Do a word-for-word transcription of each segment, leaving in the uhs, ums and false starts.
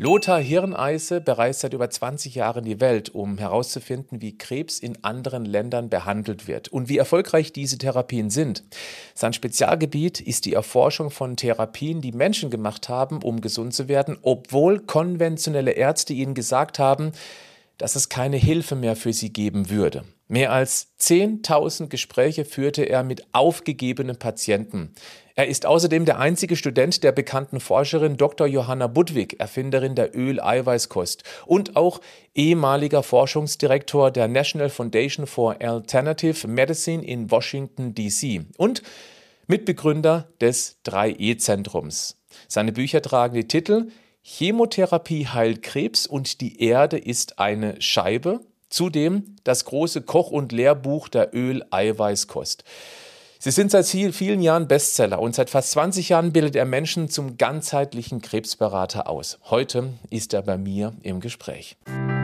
Lothar Hirneise bereist seit über zwanzig Jahren die Welt, um herauszufinden, wie Krebs in anderen Ländern behandelt wird und wie erfolgreich diese Therapien sind. Sein Spezialgebiet ist die Erforschung von Therapien, die Menschen gemacht haben, um gesund zu werden, obwohl konventionelle Ärzte ihnen gesagt haben, dass es keine Hilfe mehr für sie geben würde. Mehr als zehntausend Gespräche führte er mit aufgegebenen Patienten. Er ist außerdem der einzige Student der bekannten Forscherin Doktor Johanna Budwig, Erfinderin der Öl-Eiweiß-Kost und auch ehemaliger Forschungsdirektor der National Foundation for Alternative Medicine in Washington, D C und Mitbegründer des drei E Zentrums. Seine Bücher tragen die Titel Chemotherapie heilt Krebs und die Erde ist eine Scheibe. Zudem das große Koch- und Lehrbuch der Öl-Eiweiß-Kost. Sie sind seit vielen Jahren Bestseller und seit fast zwanzig Jahren bildet er Menschen zum ganzheitlichen Krebsberater aus. Heute ist er bei mir im Gespräch.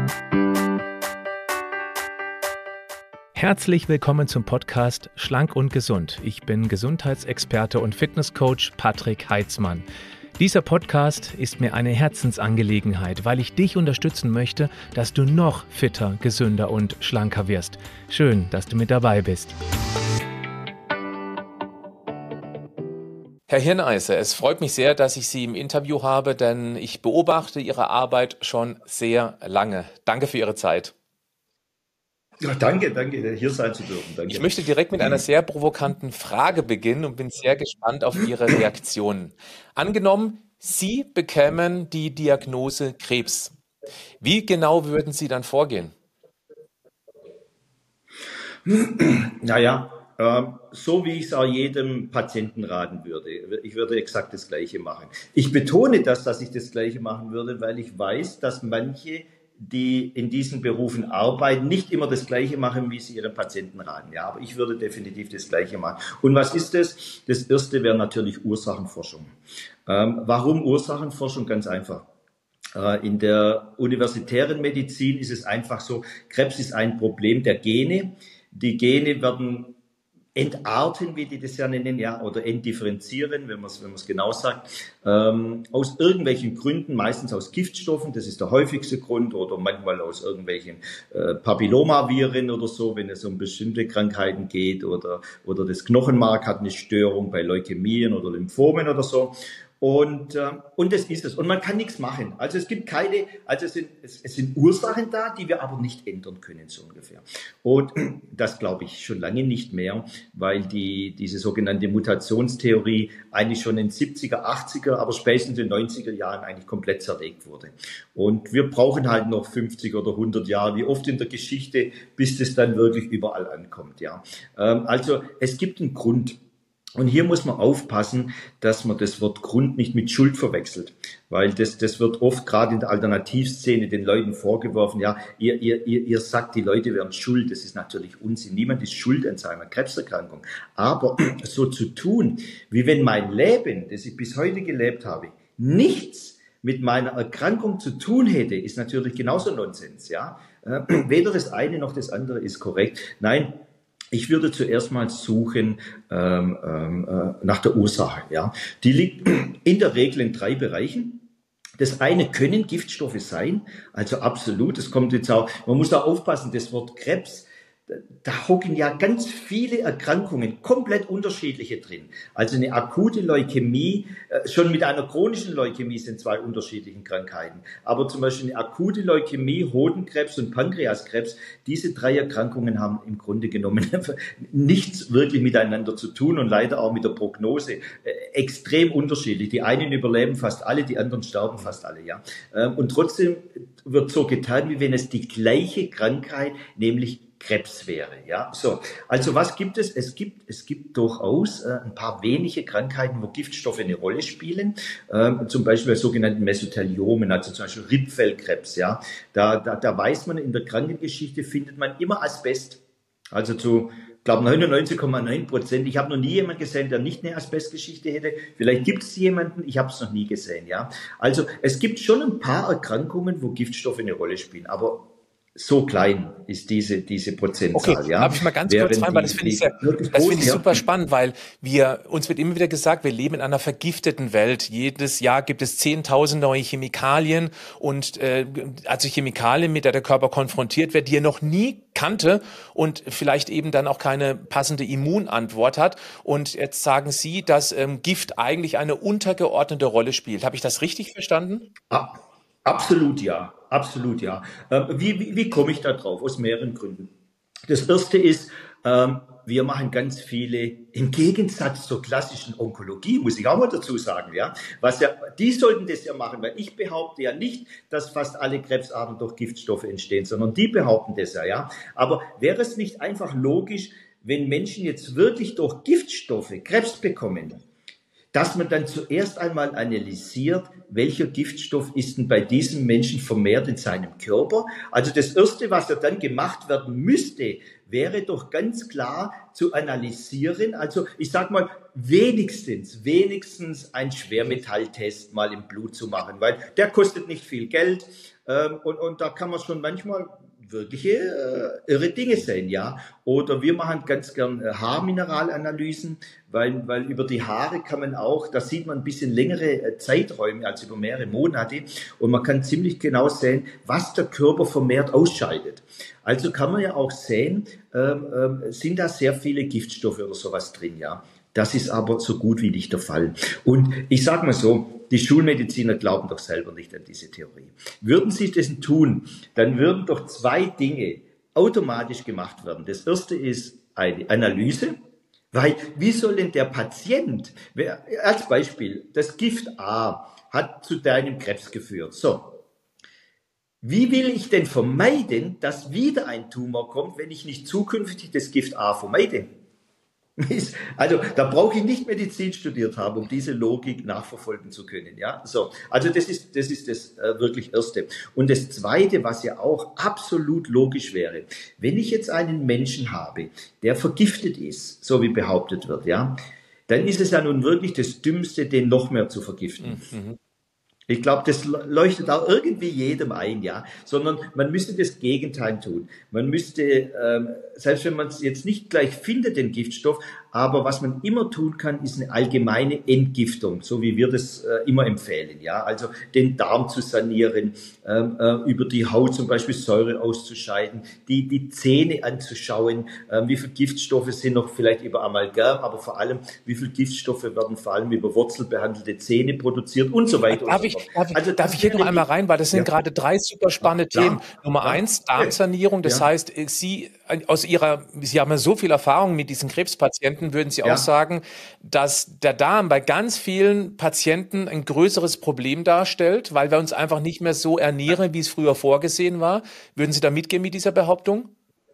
Herzlich willkommen zum Podcast Schlank und Gesund. Ich bin Gesundheitsexperte und Fitnesscoach Patrick Heitzmann. Dieser Podcast ist mir eine Herzensangelegenheit, weil ich dich unterstützen möchte, dass du noch fitter, gesünder und schlanker wirst. Schön, dass du mit dabei bist. Herr Hirneise, es freut mich sehr, dass ich Sie im Interview habe, denn ich beobachte Ihre Arbeit schon sehr lange. Danke für Ihre Zeit. Ja, danke, danke, hier sein zu dürfen. Danke. Ich möchte direkt mit einer sehr provokanten Frage beginnen und bin sehr gespannt auf Ihre Reaktionen. Angenommen, Sie bekämen die Diagnose Krebs. Wie genau würden Sie dann vorgehen? Naja, äh, so wie ich es auch jedem Patienten raten würde. Ich würde exakt das Gleiche machen. Ich betone das, dass ich das Gleiche machen würde, weil ich weiß, dass manche, die in diesen Berufen arbeiten, nicht immer das Gleiche machen, wie sie ihren Patienten raten. Ja, aber ich würde definitiv das Gleiche machen. Und was ist das? Das erste wäre natürlich Ursachenforschung. Ähm, warum Ursachenforschung? Ganz einfach. Äh, in der universitären Medizin ist es einfach so, Krebs ist ein Problem der Gene. Die Gene werden entarten, wie die das ja nennen, ja, oder entdifferenzieren, wenn man es wenn man es genau sagt, ähm, aus irgendwelchen Gründen, meistens aus Giftstoffen, das ist der häufigste Grund, oder manchmal aus irgendwelchen äh, Papillomaviren oder so, wenn es um bestimmte Krankheiten geht, oder oder das Knochenmark hat eine Störung bei Leukämien oder Lymphomen oder so. Und, äh, und das ist es. Und man kann nichts machen. Also es gibt keine, also es sind, es, es sind Ursachen da, die wir aber nicht ändern können, so ungefähr. Und das glaube ich schon lange nicht mehr, weil die, diese sogenannte Mutationstheorie eigentlich schon in den siebziger, achtziger, aber spätestens in den neunziger Jahren eigentlich komplett zerlegt wurde. Und wir brauchen halt noch fünfzig oder hundert Jahre, wie oft in der Geschichte, bis das dann wirklich überall ankommt, ja. Ähm, also es gibt einen Grund. Und hier muss man aufpassen, dass man das Wort Grund nicht mit Schuld verwechselt, weil das, das wird oft gerade in der Alternativszene den Leuten vorgeworfen, ja, ihr, ihr, ihr, ihr sagt, die Leute wären schuld, das ist natürlich Unsinn, niemand ist schuld an seiner Krebserkrankung, aber so zu tun, wie wenn mein Leben, das ich bis heute gelebt habe, nichts mit meiner Erkrankung zu tun hätte, ist natürlich genauso Nonsens, ja, weder das eine noch das andere ist korrekt, nein. Ich würde zuerst mal suchen ähm, ähm, nach der Ursache. Ja, die liegt in der Regel in drei Bereichen. Das eine können Giftstoffe sein, also absolut. Das kommt jetzt auch. Man muss da aufpassen. Das Wort Krebs, da hocken ja ganz viele Erkrankungen, komplett unterschiedliche drin. Also eine akute Leukämie, schon mit einer chronischen Leukämie sind zwei unterschiedliche Krankheiten. Aber zum Beispiel eine akute Leukämie, Hodenkrebs und Pankreaskrebs, diese drei Erkrankungen haben im Grunde genommen nichts wirklich miteinander zu tun und leider auch mit der Prognose extrem unterschiedlich. Die einen überleben fast alle, die anderen sterben fast alle, ja. Und trotzdem wird so getan, wie wenn es die gleiche Krankheit, nämlich Krebs wäre, ja. So, also was gibt es? Es gibt, es gibt durchaus äh, ein paar wenige Krankheiten, wo Giftstoffe eine Rolle spielen. Ähm, zum Beispiel bei sogenannten Mesotheliomen, also zum Beispiel Rippfellkrebs, ja. Da, da, da weiß man, in der Krankengeschichte findet man immer Asbest. Also zu, ich glaube neunundneunzig Komma neun Prozent. Ich habe noch nie jemanden gesehen, der nicht eine Asbestgeschichte hätte. Vielleicht gibt es jemanden, ich habe es noch nie gesehen, ja. Also es gibt schon ein paar Erkrankungen, wo Giftstoffe eine Rolle spielen, aber So klein ist diese, diese Okay, Prozentzahl, ja. darf ich mal ganz kurz Während rein, weil das die, finde ich die sehr, wirklich das finde großen, ich ja. super spannend, weil wir, uns wird immer wieder gesagt, wir leben in einer vergifteten Welt. Jedes Jahr gibt es zehntausend neue Chemikalien und äh, also Chemikalien, mit der der Körper konfrontiert wird, die er noch nie kannte und vielleicht eben dann auch keine passende Immunantwort hat. Und jetzt sagen Sie, dass ähm, Gift eigentlich eine untergeordnete Rolle spielt. Habe ich das richtig verstanden? Ah, absolut ja, absolut ja. Ähm, wie, wie, wie komme ich da drauf? Aus mehreren Gründen. Das erste ist, ähm, wir machen ganz viele, im Gegensatz zur klassischen Onkologie, muss ich auch mal dazu sagen, ja, was ja, die sollten das ja machen, weil ich behaupte ja nicht, dass fast alle Krebsarten durch Giftstoffe entstehen, sondern die behaupten das ja, ja. Aber wäre es nicht einfach logisch, wenn Menschen jetzt wirklich durch Giftstoffe Krebs bekommen, dass man dann zuerst einmal analysiert, welcher Giftstoff ist denn bei diesem Menschen vermehrt in seinem Körper. Also das Erste, was ja dann gemacht werden müsste, wäre doch ganz klar zu analysieren. Also ich sage mal, wenigstens, wenigstens ein Schwermetalltest mal im Blut zu machen, weil der kostet nicht viel Geld ähm, und, und da kann man schon manchmal wirkliche äh, irre Dinge sehen, ja. Oder wir machen ganz gern äh, Haarmineralanalysen, weil, weil über die Haare kann man auch, da sieht man ein bisschen längere äh, Zeiträume als über mehrere Monate und man kann ziemlich genau sehen, was der Körper vermehrt ausscheidet. Also kann man ja auch sehen, ähm, ähm, sind da sehr viele Giftstoffe oder sowas drin, ja. Das ist aber so gut wie nicht der Fall. Und ich sage mal so, die Schulmediziner glauben doch selber nicht an diese Theorie. Würden sie das tun, dann würden doch zwei Dinge automatisch gemacht werden. Das erste ist eine Analyse, weil wie soll denn der Patient, als Beispiel, das Gift A hat zu deinem Krebs geführt. So, wie will ich denn vermeiden, dass wieder ein Tumor kommt, wenn ich nicht zukünftig das Gift A vermeide? Also da brauche ich nicht Medizin studiert haben, um diese Logik nachverfolgen zu können. Ja, so. Also das ist das ist das äh, wirklich Erste. Und das Zweite, was ja auch absolut logisch wäre, wenn ich jetzt einen Menschen habe, der vergiftet ist, so wie behauptet wird, ja, dann ist es ja nun wirklich das Dümmste, den noch mehr zu vergiften. Mhm. Ich glaube, das leuchtet auch irgendwie jedem ein, ja. Sondern man müsste das Gegenteil tun. Man müsste, ähm, selbst wenn man es jetzt nicht gleich findet, den Giftstoff, aber was man immer tun kann, ist eine allgemeine Entgiftung, so wie wir das äh, immer empfehlen, ja. Also den Darm zu sanieren, ähm, äh, über die Haut zum Beispiel Säure auszuscheiden, die die Zähne anzuschauen, äh, wie viele Giftstoffe sind noch vielleicht über Amalgam, aber vor allem, wie viele Giftstoffe werden vor allem über wurzelbehandelte Zähne produziert und so weiter. Darf und so ich, fort. darf ich, Also darf ich hier noch einmal rein, weil das sind ja. gerade drei super spannende Ja, Themen. Nummer ja, eins, Darmsanierung. Das ja, heißt, Sie aus Ihrer, Sie haben ja so viel Erfahrung mit diesen Krebspatienten, würden Sie auch ja. sagen, dass der Darm bei ganz vielen Patienten ein größeres Problem darstellt, weil wir uns einfach nicht mehr so ernähren, wie es früher vorgesehen war. Würden Sie da mitgehen mit dieser Behauptung?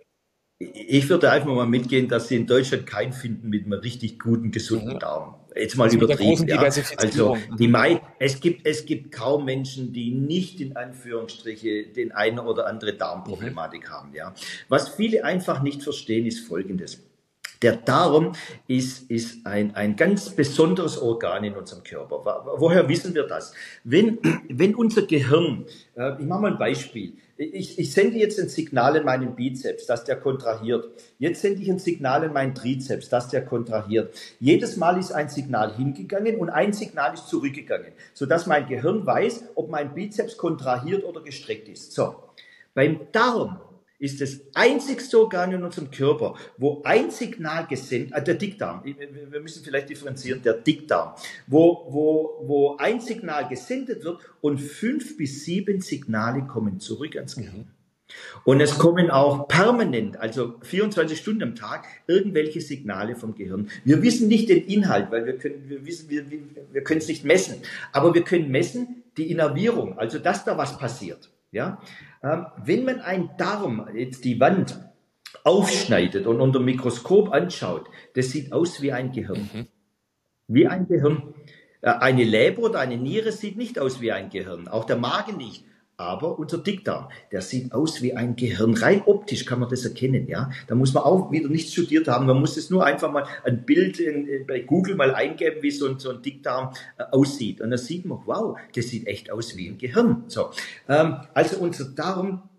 Ich würde einfach mal mitgehen, dass Sie in Deutschland keinen finden mit einem richtig guten, gesunden Mhm. Darm. Jetzt mal Also mit der großen übertrieben, ja. Also Diversifizierung. die Mai, es gibt es gibt kaum Menschen, die nicht in Anführungsstriche den eine oder andere Darmproblematik haben, ja. Was viele einfach nicht verstehen, ist Folgendes: Der Darm ist, ist ein, ein ganz besonderes Organ in unserem Körper. Woher wissen wir das? Wenn, wenn unser Gehirn, äh, ich mache mal ein Beispiel, ich, ich sende jetzt ein Signal in meinen Bizeps, dass der kontrahiert. Jetzt sende ich ein Signal in meinen Trizeps, dass der kontrahiert. Jedes Mal ist ein Signal hingegangen und ein Signal ist zurückgegangen, sodass mein Gehirn weiß, ob mein Bizeps kontrahiert oder gestreckt ist. So, beim Darm ist das einzigste Organ in unserem Körper, wo ein Signal gesendet, äh, der Dickdarm, wir müssen vielleicht differenzieren, der Dickdarm, wo, wo, wo ein Signal gesendet wird und fünf bis sieben Signale kommen zurück ans Gehirn. Und es kommen auch permanent, also vierundzwanzig Stunden am Tag, irgendwelche Signale vom Gehirn. Wir wissen nicht den Inhalt, weil wir können, wir wissen, wir, wir, wir können es nicht messen, aber wir können messen die Innervierung, also dass da was passiert. Ja, ähm, wenn man einen Darm, jetzt die Wand, aufschneidet und unter dem Mikroskop anschaut, das sieht aus wie ein Gehirn. Mhm. Wie ein Gehirn. Äh, eine Leber oder eine Niere sieht nicht aus wie ein Gehirn, auch der Magen nicht. Aber unser Dickdarm, der sieht aus wie ein Gehirn. Rein optisch kann man das erkennen, ja. Da muss man auch wieder nichts studiert haben. Man muss es nur einfach mal ein Bild in, bei Google mal eingeben, wie so ein, so ein Dickdarm äh, aussieht. Und dann sieht man, wow, das sieht echt aus wie ein Gehirn. So, ähm, also unser Darm,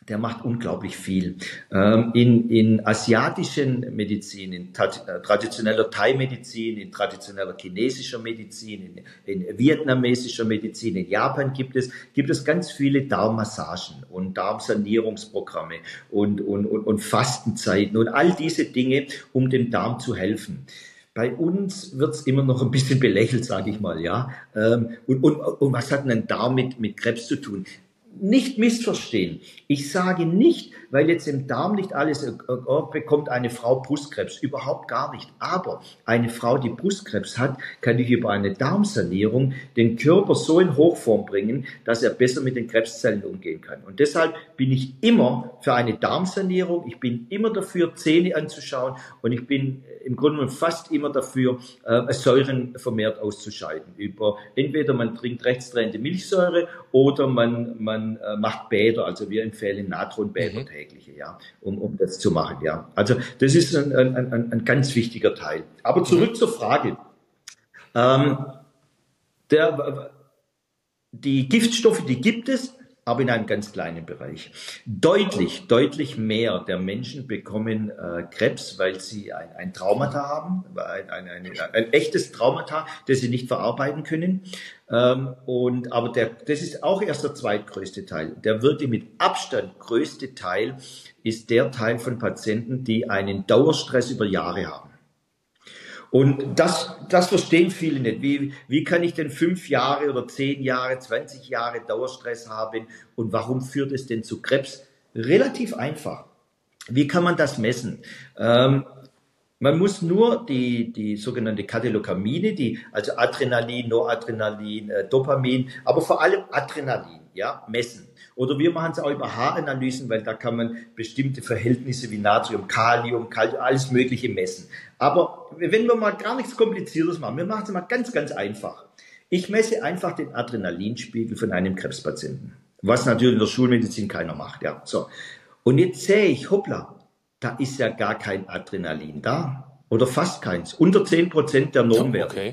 der macht unglaublich viel. Ähm, in, in asiatischen Medizin, in traditioneller Thai-Medizin, in traditioneller chinesischer Medizin, in, in vietnamesischer Medizin, in Japan gibt es, gibt es ganz viele Darmmassagen und Darmsanierungsprogramme und, und, und, und Fastenzeiten und all diese Dinge, um dem Darm zu helfen. Bei uns wird's immer noch ein bisschen belächelt, sage ich mal, ja. Und, und, und was hat denn ein Darm mit, mit Krebs zu tun? Nicht missverstehen. Ich sage nicht, weil jetzt im Darm nicht alles, äh, bekommt eine Frau Brustkrebs. Überhaupt gar nicht. Aber eine Frau, die Brustkrebs hat, kann durch über eine Darmsanierung den Körper so in Hochform bringen, dass er besser mit den Krebszellen umgehen kann. Und deshalb bin ich immer für eine Darmsanierung. Ich bin immer dafür, Zähne anzuschauen. Und ich bin im Grunde genommen fast immer dafür, äh, Säuren vermehrt auszuscheiden. Über, entweder man trinkt rechtsdrehende Milchsäure oder man, man äh, macht Bäder. Also wir empfehlen Natronbäder. Mhm. tägliche, ja, um, um das zu machen, ja. Also das ist ein, ein, ein, ein ganz wichtiger Teil. Aber zurück mhm. zur Frage. Ähm, der, die Giftstoffe, die gibt es, aber in einem ganz kleinen Bereich. Deutlich, deutlich mehr der Menschen bekommen äh, Krebs, weil sie ein, ein Traumata haben, ein, ein, ein, ein echtes Traumata, das sie nicht verarbeiten können. Ähm, und, aber der, das ist auch erst der zweitgrößte Teil. Der wirklich mit Abstand größte Teil ist der Teil von Patienten, die einen Dauerstress über Jahre haben. Und das, das verstehen viele nicht. Wie, wie kann ich denn fünf Jahre oder zehn Jahre, zwanzig Jahre Dauerstress haben und warum führt es denn zu Krebs? Relativ einfach. Wie kann man das messen? Ähm, man muss nur die, die sogenannte Katecholamine, die, also Adrenalin, Noradrenalin, äh, Dopamin, aber vor allem Adrenalin, ja, messen. Oder wir machen es auch über Haaranalysen, weil da kann man bestimmte Verhältnisse wie Natrium, Kalium, Kalium, alles Mögliche messen. Aber wenn wir mal gar nichts Kompliziertes machen, wir machen es mal ganz, ganz einfach. Ich messe einfach den Adrenalinspiegel von einem Krebspatienten, was natürlich in der Schulmedizin keiner macht. Ja, so. Und jetzt sehe ich, hoppla, da ist ja gar kein Adrenalin da oder fast keins, unter zehn Prozent der Normwerte. Okay.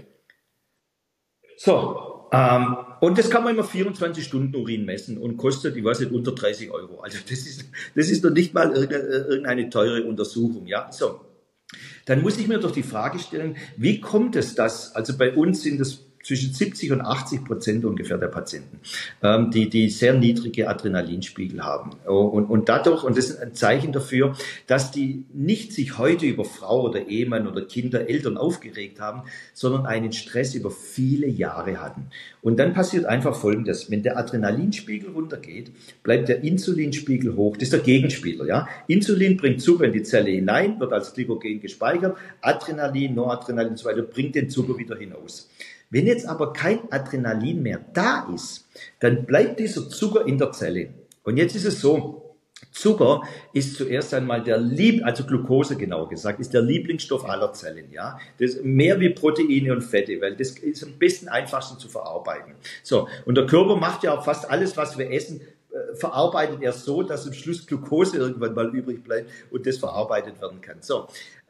So, ähm, und das kann man immer vierundzwanzig Stunden Urin messen und kostet, ich weiß nicht, unter dreißig Euro. Also das ist, das ist noch nicht mal irgendeine teure Untersuchung, ja. So. Dann muss ich mir doch die Frage stellen, wie kommt es, dass, also bei uns sind es zwischen siebzig und achtzig Prozent ungefähr der Patienten, ähm, die, die sehr niedrige Adrenalinspiegel haben. Und, und dadurch, und das ist ein Zeichen dafür, dass die nicht sich heute über Frau oder Ehemann oder Kinder, Eltern aufgeregt haben, sondern einen Stress über viele Jahre hatten. Und dann passiert einfach Folgendes: Wenn der Adrenalinspiegel runtergeht, bleibt der Insulinspiegel hoch. Das ist der Gegenspieler, ja. Insulin bringt Zucker in die Zelle hinein, wird als Glykogen gespeichert. Adrenalin, Noradrenalin und so weiter bringt den Zucker wieder hinaus. Wenn jetzt aber kein Adrenalin mehr da ist, dann bleibt dieser Zucker in der Zelle. Und jetzt ist es so, Zucker ist zuerst einmal der Lieb, also Glucose genauer gesagt, ist der Lieblingsstoff aller Zellen, ja. Das ist mehr wie Proteine und Fette, weil das ist am besten, einfachsten zu verarbeiten. So. Und der Körper macht ja auch fast alles, was wir essen, verarbeitet er so, dass am Schluss Glucose irgendwann mal übrig bleibt und das verarbeitet werden kann. So.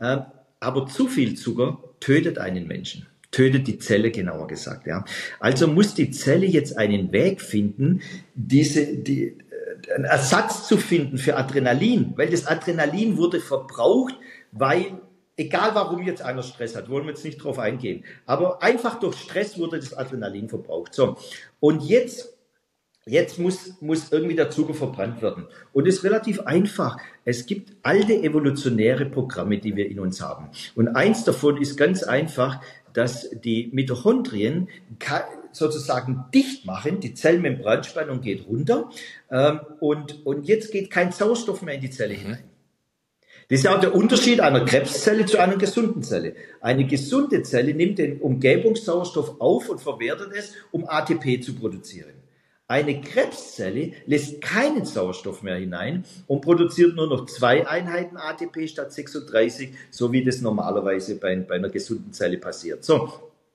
Aber zu viel Zucker tötet einen Menschen. Tötet die Zelle, genauer gesagt, ja. Also muss die Zelle jetzt einen Weg finden, diese, die, einen Ersatz zu finden für Adrenalin, weil das Adrenalin wurde verbraucht, weil, egal warum jetzt einer Stress hat, wollen wir jetzt nicht drauf eingehen, aber einfach durch Stress wurde das Adrenalin verbraucht. So. Und jetzt Jetzt muss, muss irgendwie der Zucker verbrannt werden. Und es ist relativ einfach. Es gibt alte evolutionäre Programme, die wir in uns haben. Und eins davon ist ganz einfach, dass die Mitochondrien sozusagen dicht machen, die Zellmembranspannung geht runter, ähm, und, und jetzt geht kein Sauerstoff mehr in die Zelle hinein. Das ist auch der Unterschied einer Krebszelle zu einer gesunden Zelle. Eine gesunde Zelle nimmt den Umgebungssauerstoff auf und verwertet es, um A T P zu produzieren. Eine Krebszelle lässt keinen Sauerstoff mehr hinein und produziert nur noch zwei Einheiten A T P statt sechsunddreißig, so wie das normalerweise bei, bei einer gesunden Zelle passiert. So.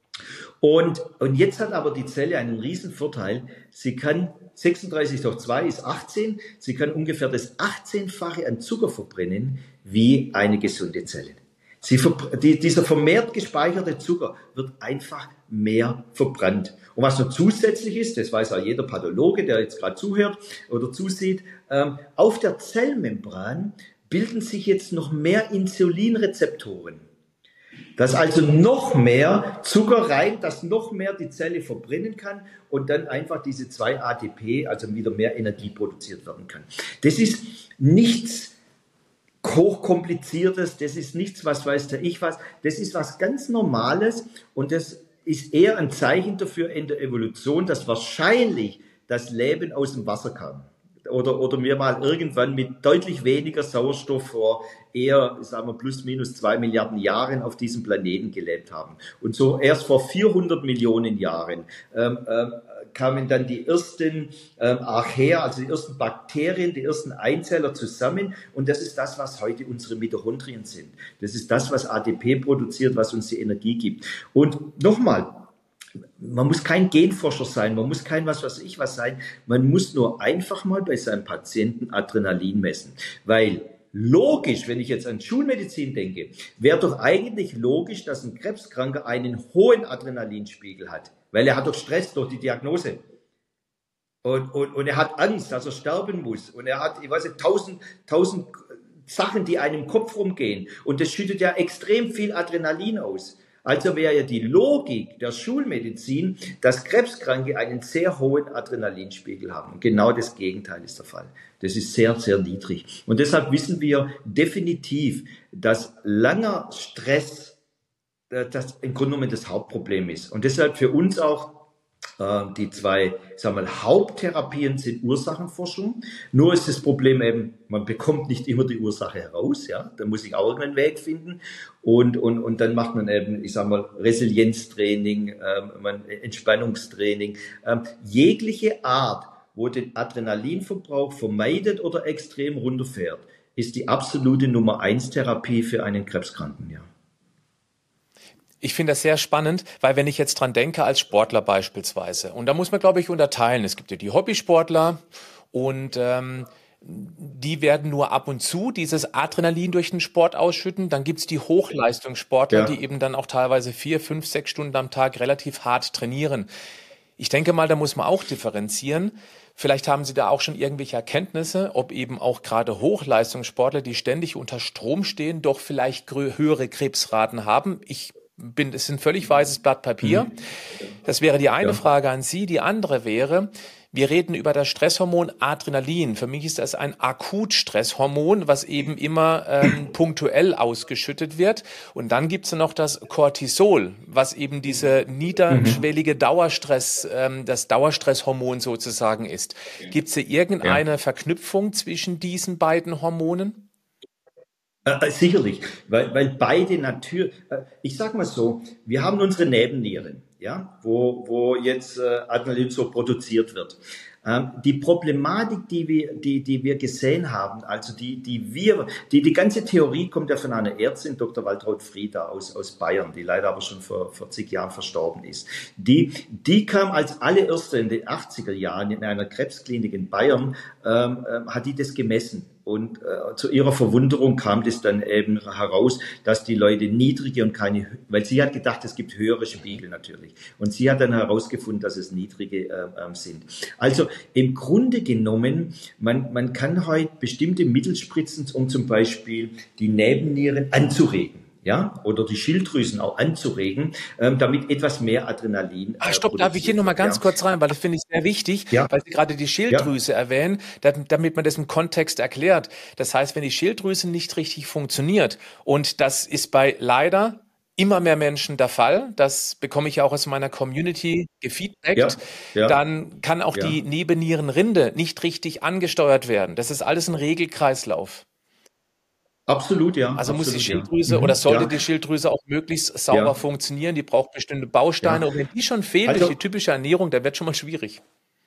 Und, und jetzt hat aber die Zelle einen riesen Vorteil. Sie kann, sechsunddreißig durch zwei ist achtzehn, sie kann ungefähr das achtzehnfache an Zucker verbrennen wie eine gesunde Zelle. Sie, die, dieser vermehrt gespeicherte Zucker wird einfach mehr verbrannt. Und was noch zusätzlich ist, das weiß auch jeder Pathologe, der jetzt gerade zuhört oder zusieht, ähm, auf der Zellmembran bilden sich jetzt noch mehr Insulinrezeptoren. Dass also noch mehr Zucker rein, dass noch mehr die Zelle verbrennen kann und dann einfach diese zwei A T P, also wieder mehr Energie produziert werden kann. Das ist nichts hochkompliziertes, das ist nichts, was weiß der ich was, das ist was ganz Normales und das ist eher ein Zeichen dafür in der Evolution, dass wahrscheinlich das Leben aus dem Wasser kam. Oder, oder wir mal irgendwann mit deutlich weniger Sauerstoff vor eher, sagen wir, plus minus zwei Milliarden Jahren auf diesem Planeten gelebt haben. Und so erst vor vierhundert Millionen Jahren ähm, ähm, kamen dann die ersten ähm, Archaea, also die ersten Bakterien, die ersten Einzeller zusammen. Und das ist das, was heute unsere Mitochondrien sind. Das ist das, was A T P produziert, was uns die Energie gibt. Und nochmal, man muss kein Genforscher sein, man muss kein was weiß ich was sein, man muss nur einfach mal bei seinem Patienten Adrenalin messen. Weil logisch, wenn ich jetzt an Schulmedizin denke, wäre doch eigentlich logisch, dass ein Krebskranker einen hohen Adrenalinspiegel hat. Weil er hat doch Stress durch die Diagnose. Und, und, und er hat Angst, dass er sterben muss. Und er hat, ich weiß nicht, tausend, tausend Sachen, die einem im Kopf rumgehen. Und das schüttet ja extrem viel Adrenalin aus. Also wäre ja die Logik der Schulmedizin, dass Krebskranke einen sehr hohen Adrenalinspiegel haben. Und genau das Gegenteil ist der Fall. Das ist sehr, sehr niedrig. Und deshalb wissen wir definitiv, dass langer Stress das im Grunde genommen das Hauptproblem ist. Und deshalb für uns auch die zwei, sagen wir mal, Haupttherapien sind Ursachenforschung. Nur ist das Problem eben, man bekommt nicht immer die Ursache heraus, ja. Da muss ich auch irgendeinen Weg finden. Und, und, und dann macht man eben, ich sag mal, Resilienztraining, ähm, man, Entspannungstraining, ähm, jegliche Art, wo den Adrenalinverbrauch vermeidet oder extrem runterfährt, ist die absolute Nummer eins Therapie für einen Krebskranken, ja. Ich finde das sehr spannend, weil wenn ich jetzt dran denke, als Sportler beispielsweise, und da muss man, glaube ich, unterteilen. Es gibt ja die Hobbysportler und ähm, die werden nur ab und zu dieses Adrenalin durch den Sport ausschütten. Dann gibt's die Hochleistungssportler, Ja. die eben dann auch teilweise vier, fünf, sechs Stunden am Tag relativ hart trainieren. Ich denke mal, da muss man auch differenzieren. Vielleicht haben Sie da auch schon irgendwelche Erkenntnisse, ob eben auch gerade Hochleistungssportler, die ständig unter Strom stehen, doch vielleicht grö- höhere Krebsraten haben. Ich bin, es ist ein völlig weißes Blatt Papier. Das wäre die eine Ja. Frage an Sie. Die andere wäre, wir reden über das Stresshormon Adrenalin. Für mich ist das ein Akutstresshormon, was eben immer ähm, punktuell ausgeschüttet wird. Und dann gibt es noch das Cortisol, was eben diese niederschwellige Dauerstress, ähm, das Dauerstresshormon sozusagen ist. Gibt es hier irgendeine Ja. Verknüpfung zwischen diesen beiden Hormonen? Äh, sicherlich, weil, weil beide natürlich, äh, ich sag mal so, wir haben unsere Nebennieren, ja, wo, wo jetzt äh, Adrenalin so produziert wird. Ähm, die Problematik, die wir, die, die wir gesehen haben, also die, die wir, die, die ganze Theorie kommt ja von einer Ärztin, Doktor Waltraud Frieda aus, aus Bayern, die leider aber schon vor vierzig Jahren verstorben ist. Die, die kam als allererste in den achtziger Jahren in einer Krebsklinik in Bayern, ähm, ähm, hat die das gemessen. Und äh, zu ihrer Verwunderung kam das dann eben heraus, dass die Leute niedrige und keine, weil sie hat gedacht, es gibt höhere Spiegel natürlich. Und sie hat dann herausgefunden, dass es niedrige äh, äh, sind. Also im Grunde genommen, man, man kann heute bestimmte Mittel spritzen, um zum Beispiel die Nebennieren anzuregen. Ja, oder die Schilddrüsen auch anzuregen, ähm, damit etwas mehr Adrenalin. Äh, Ah, stopp, darf ich hier nochmal ganz ja. kurz rein, weil das finde ich sehr wichtig, Ja. weil Sie gerade die Schilddrüse erwähnen, da- damit man das im Kontext erklärt. Das heißt, wenn die Schilddrüse nicht richtig funktioniert, und das ist bei leider immer mehr Menschen der Fall, das bekomme ich ja auch aus meiner Community gefeedbackt, Ja, ja, dann kann auch ja. die Nebennierenrinde nicht richtig angesteuert werden. Das ist alles ein Regelkreislauf. Absolut, ja. Also muss die absolut, ja. Schilddrüse Mhm, oder sollte ja, die Schilddrüse auch möglichst sauber ja, funktionieren. Die braucht bestimmte Bausteine. ja. Und wenn die schon fehlen durch die Also typische Ernährung, dann wird schon mal schwierig.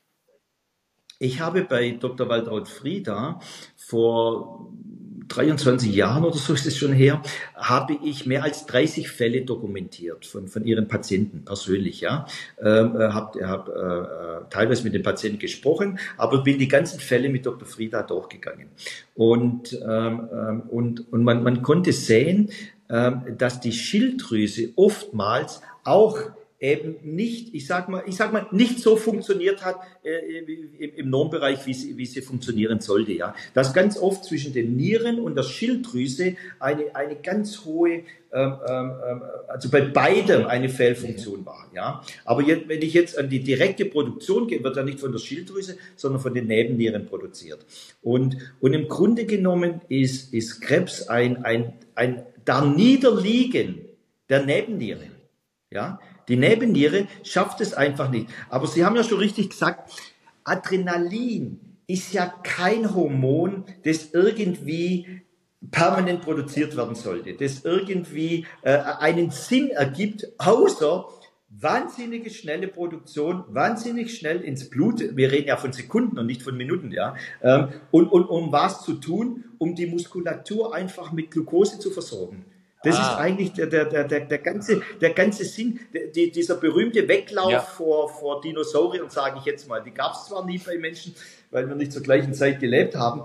ich habe bei Doktor Waltraud Frieda vor dreiundzwanzig Jahren oder so ist es schon her, habe ich mehr als dreißig Fälle dokumentiert von, von ihren Patienten persönlich, ja. Ähm, äh, habe hab, äh, teilweise mit den Patienten gesprochen, aber bin die ganzen Fälle mit Doktor Frieda durchgegangen. Und, ähm, ähm, und, und man, man konnte sehen, ähm, dass die Schilddrüse oftmals auch eben nicht, ich sag mal, ich sag mal, nicht so funktioniert hat äh, im, im Normbereich, wie sie, wie sie funktionieren sollte. Ja, dass ganz oft zwischen den Nieren und der Schilddrüse eine eine ganz hohe, ähm, ähm, also bei beidem eine Fehlfunktion war. Ja, aber jetzt, wenn ich jetzt an die direkte Produktion gehe, wird ja nicht von der Schilddrüse, sondern von den Nebennieren produziert. Und und im Grunde genommen ist ist Krebs ein ein ein Darniederliegen der Nebenniere. Ja, die Nebenniere schafft es einfach nicht. Aber Sie haben ja schon richtig gesagt, Adrenalin ist ja kein Hormon, das irgendwie permanent produziert werden sollte, das irgendwie äh, einen Sinn ergibt, außer wahnsinnige schnelle Produktion, wahnsinnig schnell ins Blut. Wir reden ja von Sekunden und nicht von Minuten, ja. Ähm, und, und um was zu tun? Um die Muskulatur einfach mit Glucose zu versorgen. Das ah. ist eigentlich der, der, der, der, der, ganze, der ganze Sinn, die, dieser berühmte Weglauf ja. vor, vor Dinosauriern, sage ich jetzt mal. Die gab es zwar nie bei Menschen, weil wir nicht zur gleichen Zeit gelebt haben,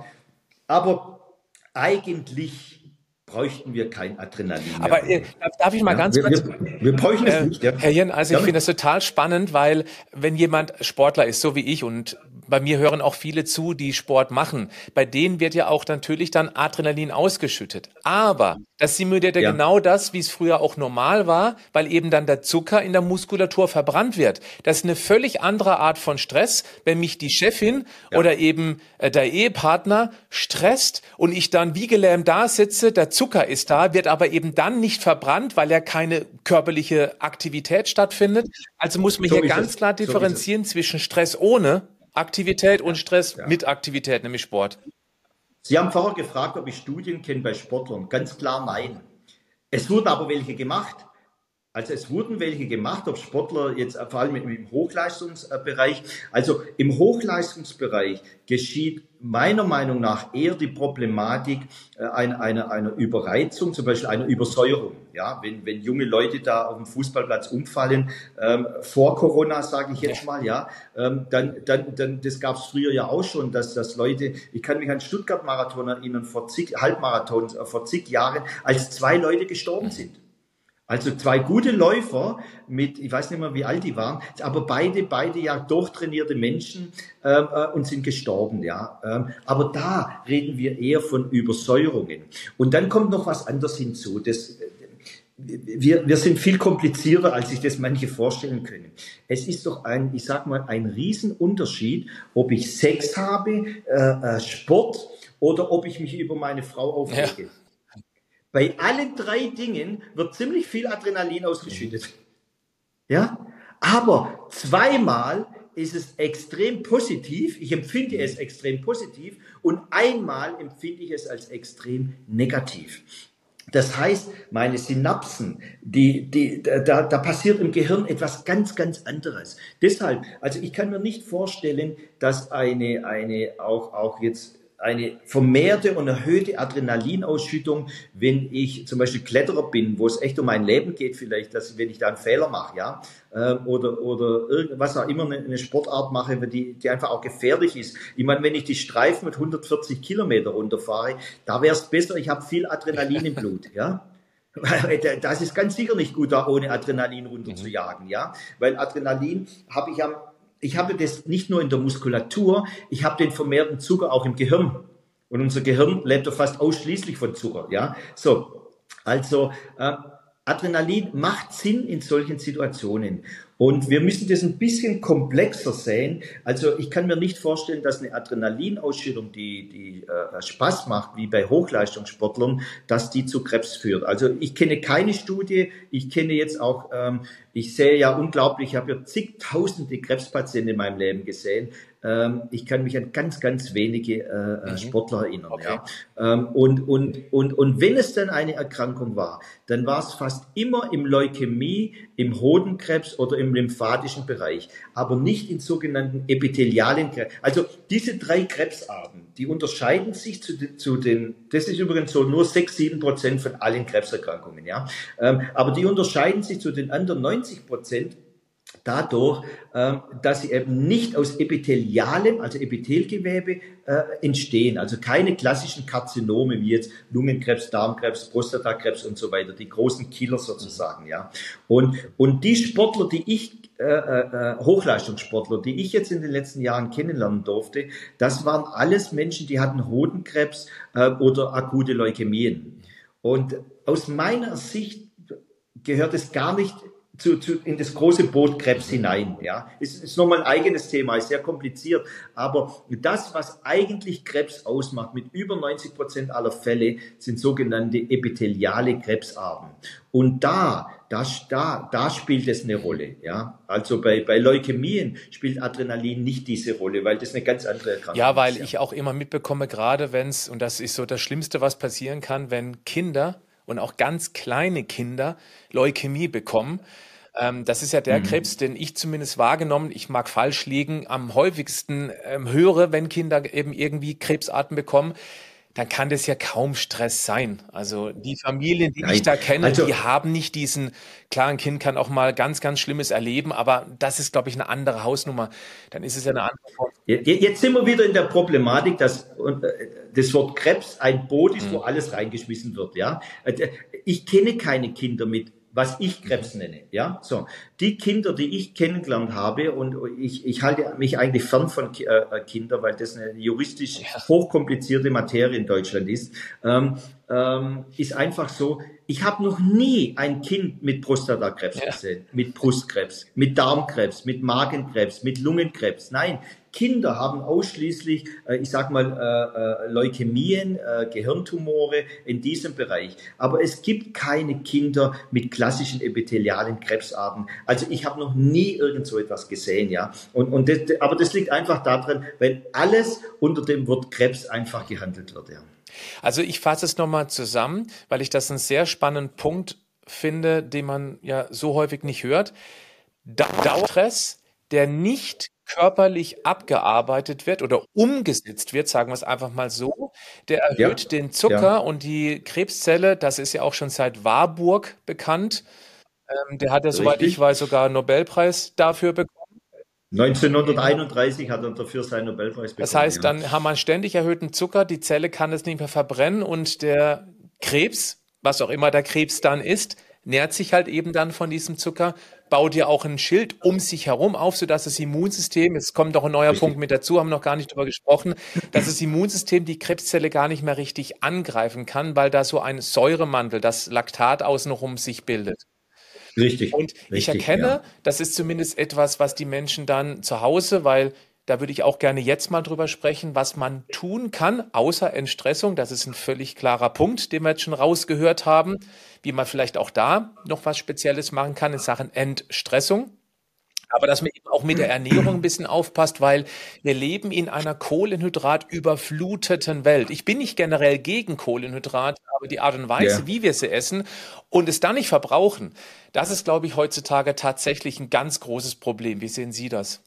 aber eigentlich bräuchten wir kein Adrenalin mehr. Aber äh, darf ich mal ja, ganz wir, kurz... Wir, wir bräuchten es äh, nicht. Ja. Herr Jen, also ich finde das total spannend, weil wenn jemand Sportler ist, so wie ich, und bei mir hören auch viele zu, die Sport machen, bei denen wird ja auch natürlich dann Adrenalin ausgeschüttet. Aber das simuliert ja, ja genau das, wie es früher auch normal war, weil eben dann der Zucker in der Muskulatur verbrannt wird. Das ist eine völlig andere Art von Stress, wenn mich die Chefin ja. oder eben äh, der Ehepartner stresst und ich dann wie gelähmt da sitze, der Zucker ist da, wird aber eben dann nicht verbrannt, weil ja keine körperliche Aktivität stattfindet. Also muss man so hier ganz es. klar differenzieren so zwischen Stress ohne Aktivität und Stress ja. mit Aktivität, nämlich Sport. Sie haben vorher gefragt, ob ich Studien kenne bei Sportlern. Ganz klar nein. Es wurden aber welche gemacht. Also es wurden welche gemacht, ob Sportler jetzt vor allem im Hochleistungsbereich. Also im Hochleistungsbereich geschieht meiner Meinung nach eher die Problematik einer, einer, einer Überreizung, zum Beispiel einer Übersäuerung. Ja, wenn, wenn junge Leute da auf dem Fußballplatz umfallen, ähm, vor Corona, sage ich jetzt mal, ja, ähm, dann, dann, dann, das gab es früher ja auch schon, dass, dass Leute, ich kann mich an Stuttgart-Marathon erinnern, vor zig, Halbmarathon, äh, vor zig Jahren, als zwei Leute gestorben sind. Also zwei gute Läufer mit, ich weiß nicht mehr, wie alt die waren, aber beide, beide ja durchtrainierte Menschen ähm, äh, und sind gestorben, ja. Ähm, aber da reden wir eher von Übersäuerungen. Und dann kommt noch was anderes hinzu. Das, wir, wir sind viel komplizierter, als sich das manche vorstellen können. Es ist doch ein, ich sag mal, ein Riesenunterschied, ob ich Sex habe, äh, äh, Sport oder ob ich mich über meine Frau aufrege. Ja. Bei allen drei Dingen wird ziemlich viel Adrenalin ausgeschüttet. Ja? Aber zweimal ist es extrem positiv, ich empfinde es extrem positiv und einmal empfinde ich es als extrem negativ. Das heißt, meine Synapsen, die, die, da, da passiert im Gehirn etwas ganz, ganz anderes. Deshalb, also ich kann mir nicht vorstellen, dass eine, eine auch, auch jetzt eine vermehrte und erhöhte Adrenalinausschüttung, wenn ich zum Beispiel Kletterer bin, wo es echt um mein Leben geht vielleicht, dass wenn ich da einen Fehler mache, ja, oder oder irgendwas auch immer eine Sportart mache, die die einfach auch gefährlich ist. Ich meine, wenn ich die Streifen mit hundertvierzig Kilometer runterfahre, da wäre es besser, ich habe viel Adrenalin im Blut, ja. Das ist ganz sicher nicht gut, da ohne Adrenalin runter zu jagen, ja, weil Adrenalin habe ich am Ich habe das nicht nur in der Muskulatur, ich habe den vermehrten Zucker auch im Gehirn. Und unser Gehirn lebt doch fast ausschließlich von Zucker. Ja, so. Also äh, Adrenalin macht Sinn in solchen Situationen. Und wir müssen das ein bisschen komplexer sehen. Also ich kann mir nicht vorstellen, dass eine Adrenalinausschüttung, die, die äh, Spaß macht, wie bei Hochleistungssportlern, dass die zu Krebs führt. Also ich kenne keine Studie. Ich kenne jetzt auch, ähm, ich sehe ja unglaublich, ich habe ja zigtausende Krebspatienten in meinem Leben gesehen. Ähm, ich kann mich an ganz, ganz wenige äh, mhm. Sportler erinnern. Okay. Ja. Ähm, und, und, und, und wenn es dann eine Erkrankung war, dann war es fast immer im Leukämie, im Hodenkrebs oder im lymphatischen Bereich, aber nicht in sogenannten epithelialen Krebs. Also diese drei Krebsarten, die unterscheiden sich zu, den, zu den, das ist übrigens so nur sechs, sieben Prozent von allen Krebserkrankungen, ja. Ähm, aber die unterscheiden sich zu den anderen neunzig Prozent dadurch, ähm, dass sie eben nicht aus Epithelialem, also Epithelgewebe, äh, entstehen. Also keine klassischen Karzinome wie jetzt Lungenkrebs, Darmkrebs, Prostatakrebs und so weiter, die großen Killer sozusagen. Ja. Und, und die Sportler, die ich, äh, äh, Hochleistungssportler, die ich jetzt in den letzten Jahren kennenlernen durfte, das waren alles Menschen, die hatten Hodenkrebs äh, oder akute Leukämien. Und aus meiner Sicht gehört es gar nicht zu, zu, in das große Boot Krebs hinein. Ja, ist, ist nochmal ein eigenes Thema, ist sehr kompliziert. Aber das, was eigentlich Krebs ausmacht, mit über neunzig Prozent aller Fälle, sind sogenannte epitheliale Krebsarten. Und da, da, da, da spielt es eine Rolle. Ja, also bei, bei Leukämien spielt Adrenalin nicht diese Rolle, weil das eine ganz andere Erkrankung Ja, weil ist. Ja. ich auch immer mitbekomme, gerade wenn es, und das ist so das Schlimmste, was passieren kann, wenn Kinder und auch ganz kleine Kinder Leukämie bekommen. Ähm, das ist ja der Mhm. Krebs, den ich zumindest wahrgenommen, ich mag falsch liegen, am häufigsten ähm, höre, wenn Kinder eben irgendwie Krebsarten bekommen, dann kann das ja kaum Stress sein. Also die Familien, die ich Nein, da kenne, also die haben nicht diesen, klar, ein Kind kann auch mal ganz, ganz Schlimmes erleben, aber das ist, glaube ich, eine andere Hausnummer. Dann ist es ja eine andere Form. Je- je- Jetzt sind wir wieder in der Problematik, dass und, äh, das Wort Krebs ein Boot ist, wo Mhm. alles reingeschmissen wird. Ja, Äh, ich kenne keine Kinder mit, was ich Krebs nenne. Ja, so die Kinder, die ich kennengelernt habe, und ich, ich halte mich eigentlich fern von Ki- äh, Kindern, weil das eine juristisch Ja. hochkomplizierte Materie in Deutschland ist. Ähm, ähm, ist einfach so. Ich habe noch nie ein Kind mit Prostatakrebs Ja. gesehen, mit Brustkrebs, mit Darmkrebs, mit Magenkrebs, mit Lungenkrebs. Nein, Kinder haben ausschließlich, äh, ich sag mal, äh, äh, Leukämien, äh, Gehirntumore in diesem Bereich. Aber es gibt keine Kinder mit klassischen epithelialen Krebsarten. Also ich habe noch nie irgend so etwas gesehen, ja. Und, und das, aber das liegt einfach daran, weil alles unter dem Wort Krebs einfach gehandelt wird, ja. Also ich fasse es nochmal zusammen, weil ich das einen sehr spannenden Punkt finde, den man ja so häufig nicht hört. Dauerstress, der nicht körperlich abgearbeitet wird oder umgesetzt wird, sagen wir es einfach mal so, der erhöht Ja, den ja, Zucker und die Krebszelle, das ist ja auch schon seit Warburg bekannt. Ähm, der hat ja, soweit ich richtig. weiß, sogar einen Nobelpreis dafür bekommen. neunzehnhunderteinunddreißig hat er dafür seinen Nobelpreis Das bekommen, heißt, ja. dann haben wir einen ständig erhöhten Zucker, die Zelle kann es nicht mehr verbrennen und der Krebs, was auch immer der Krebs dann ist, nährt sich halt eben dann von diesem Zucker, baut ja auch ein Schild um sich herum auf, sodass das Immunsystem, jetzt kommt noch ein neuer Punkt Richtig. mit dazu, haben wir noch gar nicht drüber gesprochen, dass das Immunsystem die Krebszelle gar nicht mehr richtig angreifen kann, weil da so ein Säuremantel, das Laktat außenrum sich bildet. Richtig, Und ich richtig, erkenne, ja. das ist zumindest etwas, was die Menschen dann zu Hause, weil da würde ich auch gerne jetzt mal drüber sprechen, was man tun kann, außer Entstressung. Das ist ein völlig klarer Punkt, den wir jetzt schon rausgehört haben, wie man vielleicht auch da noch was Spezielles machen kann in Sachen Entstressung. Aber dass man eben auch mit der Ernährung ein bisschen aufpasst, weil wir leben in einer kohlenhydratüberfluteten Welt. Ich bin nicht generell gegen Kohlenhydrate, aber die Art und Weise, Ja. wie wir sie essen und es dann nicht verbrauchen, das ist, glaube ich, heutzutage tatsächlich ein ganz großes Problem. Wie sehen Sie das?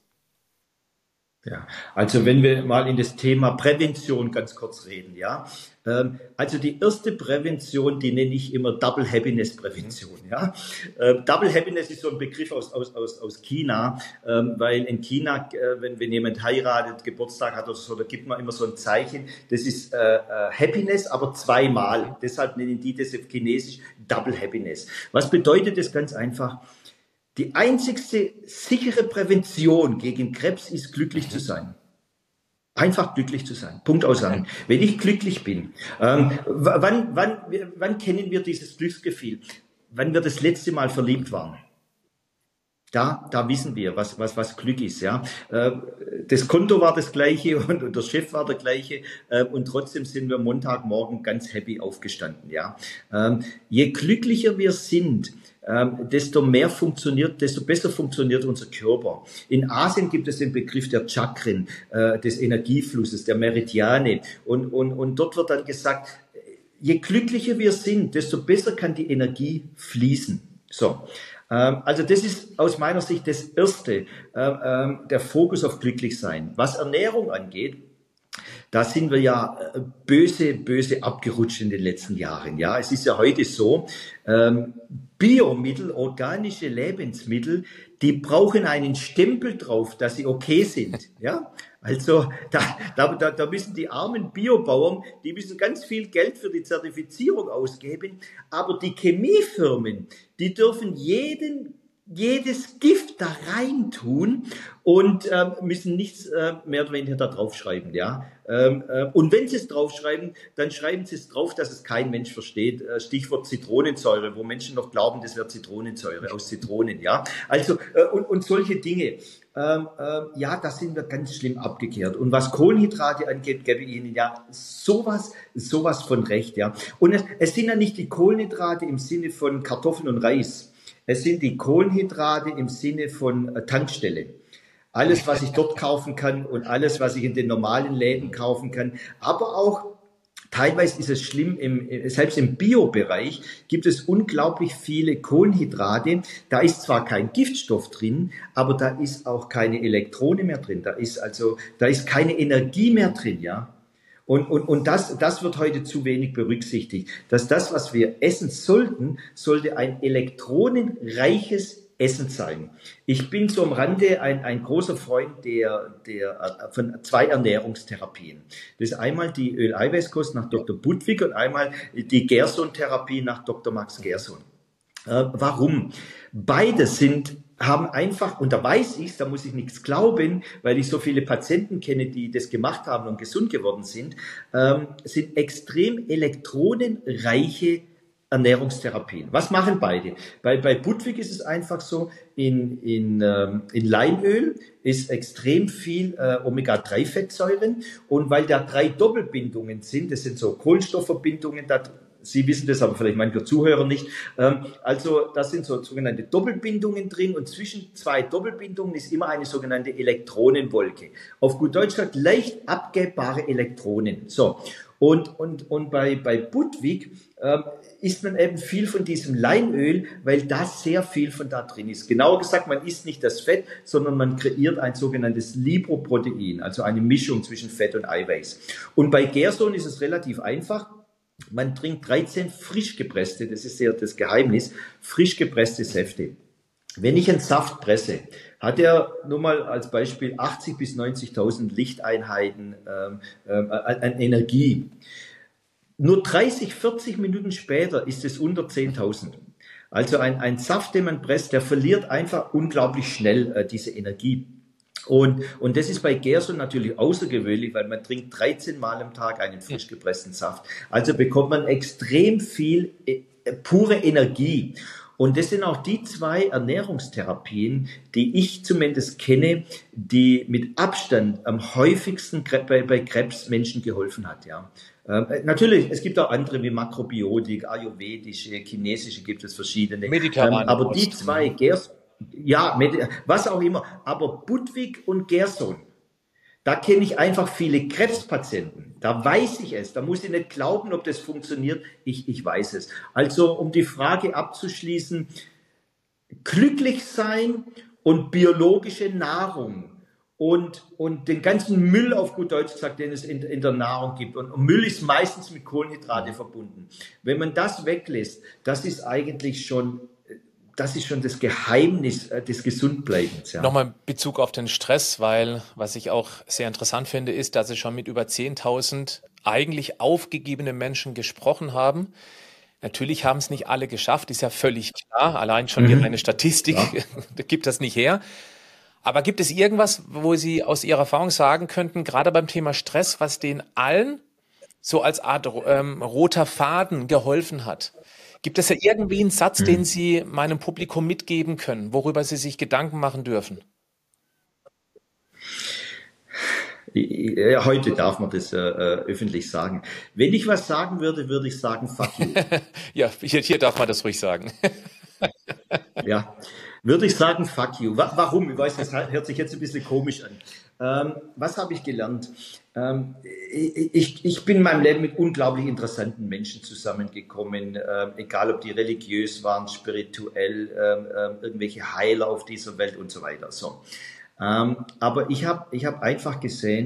Ja, also wenn wir mal in das Thema Prävention ganz kurz reden, ja. Ähm, also die erste Prävention, die nenne ich immer Double Happiness Prävention, ja. Ähm, Double Happiness ist so ein Begriff aus, aus, aus, aus China, ähm, weil in China, äh, wenn, wenn jemand heiratet, Geburtstag hat oder so, da gibt man immer so ein Zeichen, das ist äh, äh, Happiness, aber zweimal. Deshalb nennen die das auf Chinesisch Double Happiness. Was bedeutet das ganz einfach? Die einzigste sichere Prävention gegen Krebs ist, glücklich zu sein. Einfach glücklich zu sein. Punkt Aussagen. Wenn ich glücklich bin, ähm, wann, wann, wann kennen wir dieses Glücksgefühl? Wann wir das letzte Mal verliebt waren. Da, da wissen wir, was, was, was Glück ist, ja. Das Konto war das gleiche und, und der Chef war der gleiche und trotzdem sind wir Montagmorgen ganz happy aufgestanden, ja. Je glücklicher wir sind, desto mehr funktioniert, desto besser funktioniert unser Körper. In Asien gibt es den Begriff der Chakren, des Energieflusses, der Meridiane und, und, und dort wird dann gesagt, je glücklicher wir sind, desto besser kann die Energie fließen. So. Also das ist aus meiner Sicht das Erste, der Fokus auf Glücklichsein. Was Ernährung angeht, da sind wir ja äh, böse, böse abgerutscht in den letzten Jahren. Ja, es ist ja heute so, ähm, Biomittel, organische Lebensmittel, die brauchen einen Stempel drauf, dass sie okay sind. Ja, also da, da, da da müssen die armen Biobauern, die müssen ganz viel Geld für die Zertifizierung ausgeben, aber die Chemiefirmen, die dürfen jeden jedes Gift da rein tun und ähm, müssen nichts äh, mehr oder weniger da draufschreiben, ja. Ähm, äh, und wenn sie es draufschreiben, dann schreiben sie es drauf, dass es kein Mensch versteht. Äh, Stichwort Zitronensäure, wo Menschen noch glauben, das wäre Zitronensäure aus Zitronen, ja. Also äh, und, und solche Dinge. Ähm, äh, ja, da sind wir ganz schlimm abgekehrt. Und was Kohlenhydrate angeht, gebe ich Ihnen ja sowas, sowas von recht, ja. Und es, es sind ja nicht die Kohlenhydrate im Sinne von Kartoffeln und Reis. Es sind die Kohlenhydrate im Sinne von äh, Tankstelle. Alles, was ich dort kaufen kann und alles, was ich in den normalen Läden kaufen kann. Aber auch teilweise ist es schlimm, im, selbst im Bio-Bereich gibt es unglaublich viele Kohlenhydrate. Da ist zwar kein Giftstoff drin, aber da ist auch keine Elektrone mehr drin. Da ist also, da ist keine Energie mehr drin, ja. Und, und, und das, das wird heute zu wenig berücksichtigt. Dass das, was wir essen sollten, sollte ein elektronenreiches Essen sein. Ich bin so am Rande ein, ein großer Freund der, der, von zwei Ernährungstherapien. Das ist einmal die Öleiweißkost nach Doktor Budwig und einmal die Gerson-Therapie nach Doktor Max Gerson. Äh, warum? Beide sind haben einfach, und da weiß ich, da muss ich nichts glauben, weil ich so viele Patienten kenne, die das gemacht haben und gesund geworden sind, ähm, sind extrem elektronenreiche Ernährungstherapien. Was machen beide? Bei, bei Budwig ist es einfach so, in, in, ähm, in Leinöl ist extrem viel äh, Omega drei Fettsäuren und weil da drei Doppelbindungen sind, das sind so Kohlenstoffverbindungen, da Sie wissen das, aber vielleicht manche Zuhörer nicht. Also da sind so sogenannte Doppelbindungen drin und zwischen zwei Doppelbindungen ist immer eine sogenannte Elektronenwolke. Auf gut Deutsch gesagt, leicht abgebbare Elektronen. So. Und, und, und bei, bei Budwig ähm, isst man eben viel von diesem Leinöl, weil da sehr viel von da drin ist. Genauer gesagt, man isst nicht das Fett, sondern man kreiert ein sogenanntes Lipoprotein, also eine Mischung zwischen Fett und Eiweiß. Und bei Gerson ist es relativ einfach. Man trinkt dreizehn frisch gepresste, das ist ja das Geheimnis, frisch gepresste Säfte. Wenn ich einen Saft presse, hat er nur mal als Beispiel achtzig bis neunzigtausend Lichteinheiten ähm, ähm, an Energie. Nur dreißig, vierzig Minuten später ist es unter zehntausend. Also ein, ein Saft, den man presst, der verliert einfach unglaublich schnell äh, diese Energie. Und, und das ist bei Gerson natürlich außergewöhnlich, weil man trinkt dreizehn Mal am Tag einen frisch gepressten Saft. Also bekommt man extrem viel äh, pure Energie. Und das sind auch die zwei Ernährungstherapien, die ich zumindest kenne, die mit Abstand am häufigsten bei, bei Krebsmenschen geholfen hat. Ja. Ähm, natürlich, es gibt auch andere wie Makrobiotik, ayurvedische, chinesische, gibt es verschiedene. Ähm, aber die zwei, Gerson, ja, was auch immer. Aber Budwig und Gerson, da kenne ich einfach viele Krebspatienten. Da weiß ich es. Da muss ich nicht glauben, ob das funktioniert. Ich, ich weiß es. Also, um die Frage abzuschließen, glücklich sein und biologische Nahrung und, und den ganzen Müll, auf gut Deutsch gesagt, den es in, in der Nahrung gibt. Und, und Müll ist meistens mit Kohlenhydrate verbunden. Wenn man das weglässt, das ist eigentlich schon Das ist schon das Geheimnis des Gesundbleibens. Ja. Nochmal in Bezug auf den Stress, weil was ich auch sehr interessant finde, ist, dass Sie schon mit über zehntausend eigentlich aufgegebene Menschen gesprochen haben. Natürlich haben es nicht alle geschafft, ist ja völlig klar. Allein schon die reine Statistik ja. gibt das nicht her. Aber gibt es irgendwas, wo Sie aus Ihrer Erfahrung sagen könnten, gerade beim Thema Stress, was denen allen so als Art ähm, roter Faden geholfen hat? Gibt es ja irgendwie einen Satz, hm. den Sie meinem Publikum mitgeben können, worüber Sie sich Gedanken machen dürfen? Ja, heute darf man das äh, öffentlich sagen. Wenn ich was sagen würde, würde ich sagen, fuck you. Ja, hier, hier darf man das ruhig sagen. Ja, würde ich sagen, fuck you. Warum? Ich weiß, das hört sich jetzt ein bisschen komisch an. Ähm, was habe ich gelernt? Ähm, ich, ich bin in meinem Leben mit unglaublich interessanten Menschen zusammengekommen, ähm, egal ob die religiös waren, spirituell, ähm, irgendwelche Heiler auf dieser Welt und so weiter. So. Ähm, aber ich habe ich hab einfach gesehen,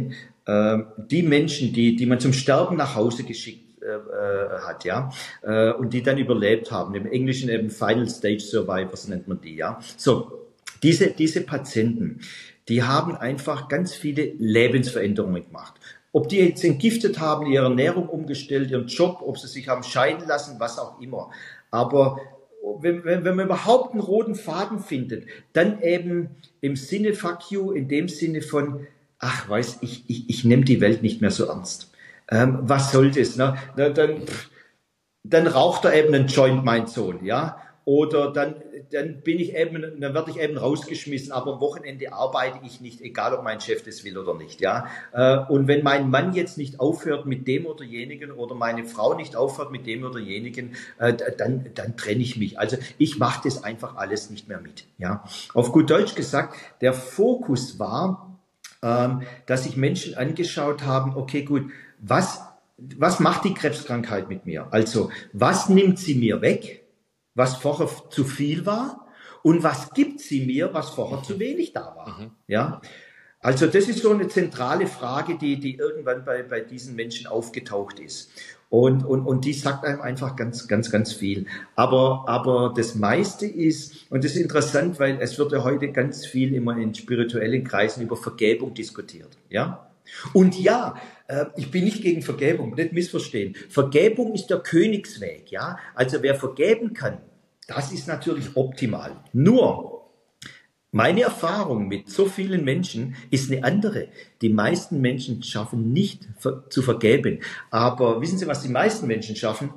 äh, die Menschen, die, die man zum Sterben nach Hause geschickt äh, hat, ja, äh, und die dann überlebt haben. Im Englischen eben Final Stage Survivors nennt man die, ja. So, diese, diese Patienten, die haben einfach ganz viele Lebensveränderungen gemacht. Ob die jetzt entgiftet haben, ihre Ernährung umgestellt, ihren Job, ob sie sich haben scheiden lassen, was auch immer. Aber wenn, wenn, wenn man überhaupt einen roten Faden findet, dann eben im Sinne Fuck you, in dem Sinne von, ach, weiß ich, ich, ich nehme die Welt nicht mehr so ernst. Ähm, was soll das? Ne? Na, dann, dann raucht er eben einen Joint, mein Sohn, ja. Oder dann, dann bin ich eben, dann werde ich eben rausgeschmissen, aber am Wochenende arbeite ich nicht, egal ob mein Chef das will oder nicht, ja. Und wenn mein Mann jetzt nicht aufhört mit dem oder jenigen oder meine Frau nicht aufhört mit dem oder jenigen, dann, dann trenne ich mich. Also ich mache das einfach alles nicht mehr mit, ja. Auf gut Deutsch gesagt, der Fokus war, dass sich Menschen angeschaut haben, okay, gut, was, was macht die Krebskrankheit mit mir? Also, was nimmt sie mir weg? Was vorher zu viel war und was gibt sie mir, was vorher zu wenig da war. Mhm. Ja, also das ist so eine zentrale Frage, die, die irgendwann bei, bei diesen Menschen aufgetaucht ist. Und, und, und die sagt einem einfach ganz, ganz, ganz viel. Aber, aber das meiste ist, und das ist interessant, weil es wird ja heute ganz viel immer in spirituellen Kreisen über Vergebung diskutiert. Ja. Und ja, äh, ich bin nicht gegen Vergebung, nicht missverstehen. Vergebung ist der Königsweg, ja. Also wer vergeben kann, das ist natürlich optimal. Nur, meine Erfahrung mit so vielen Menschen ist eine andere. Die meisten Menschen schaffen nicht ver- zu vergeben. Aber wissen Sie, was die meisten Menschen schaffen?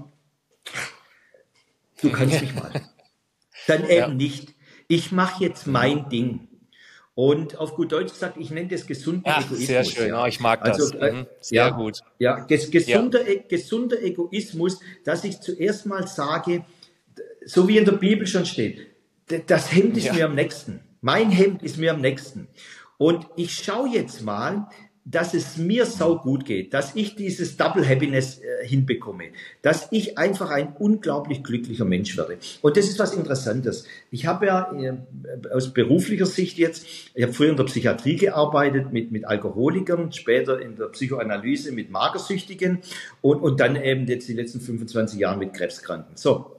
Du kannst mich mal. Dann eben ja. nicht. Ich mache jetzt mein Ding. Und auf gut Deutsch gesagt, ich nenne das gesunden ja, Egoismus. Sehr schön, ja. Ich mag also, das. Mhm. Sehr ja, gut. Ja, ges- gesunder, ja. gesunder Egoismus, dass ich zuerst mal sage, so wie in der Bibel schon steht, das Hemd ist ja. mir am nächsten. Mein Hemd ist mir am nächsten. Und ich schaue jetzt mal, dass es mir sau gut geht, dass ich dieses Double Happiness äh, hinbekomme, dass ich einfach ein unglaublich glücklicher Mensch werde. Und das ist was Interessantes. Ich habe ja äh, aus beruflicher Sicht jetzt, ich habe früher in der Psychiatrie gearbeitet mit, mit Alkoholikern, später in der Psychoanalyse mit Magersüchtigen und, und dann eben jetzt die letzten fünfundzwanzig Jahre mit Krebskranken. So,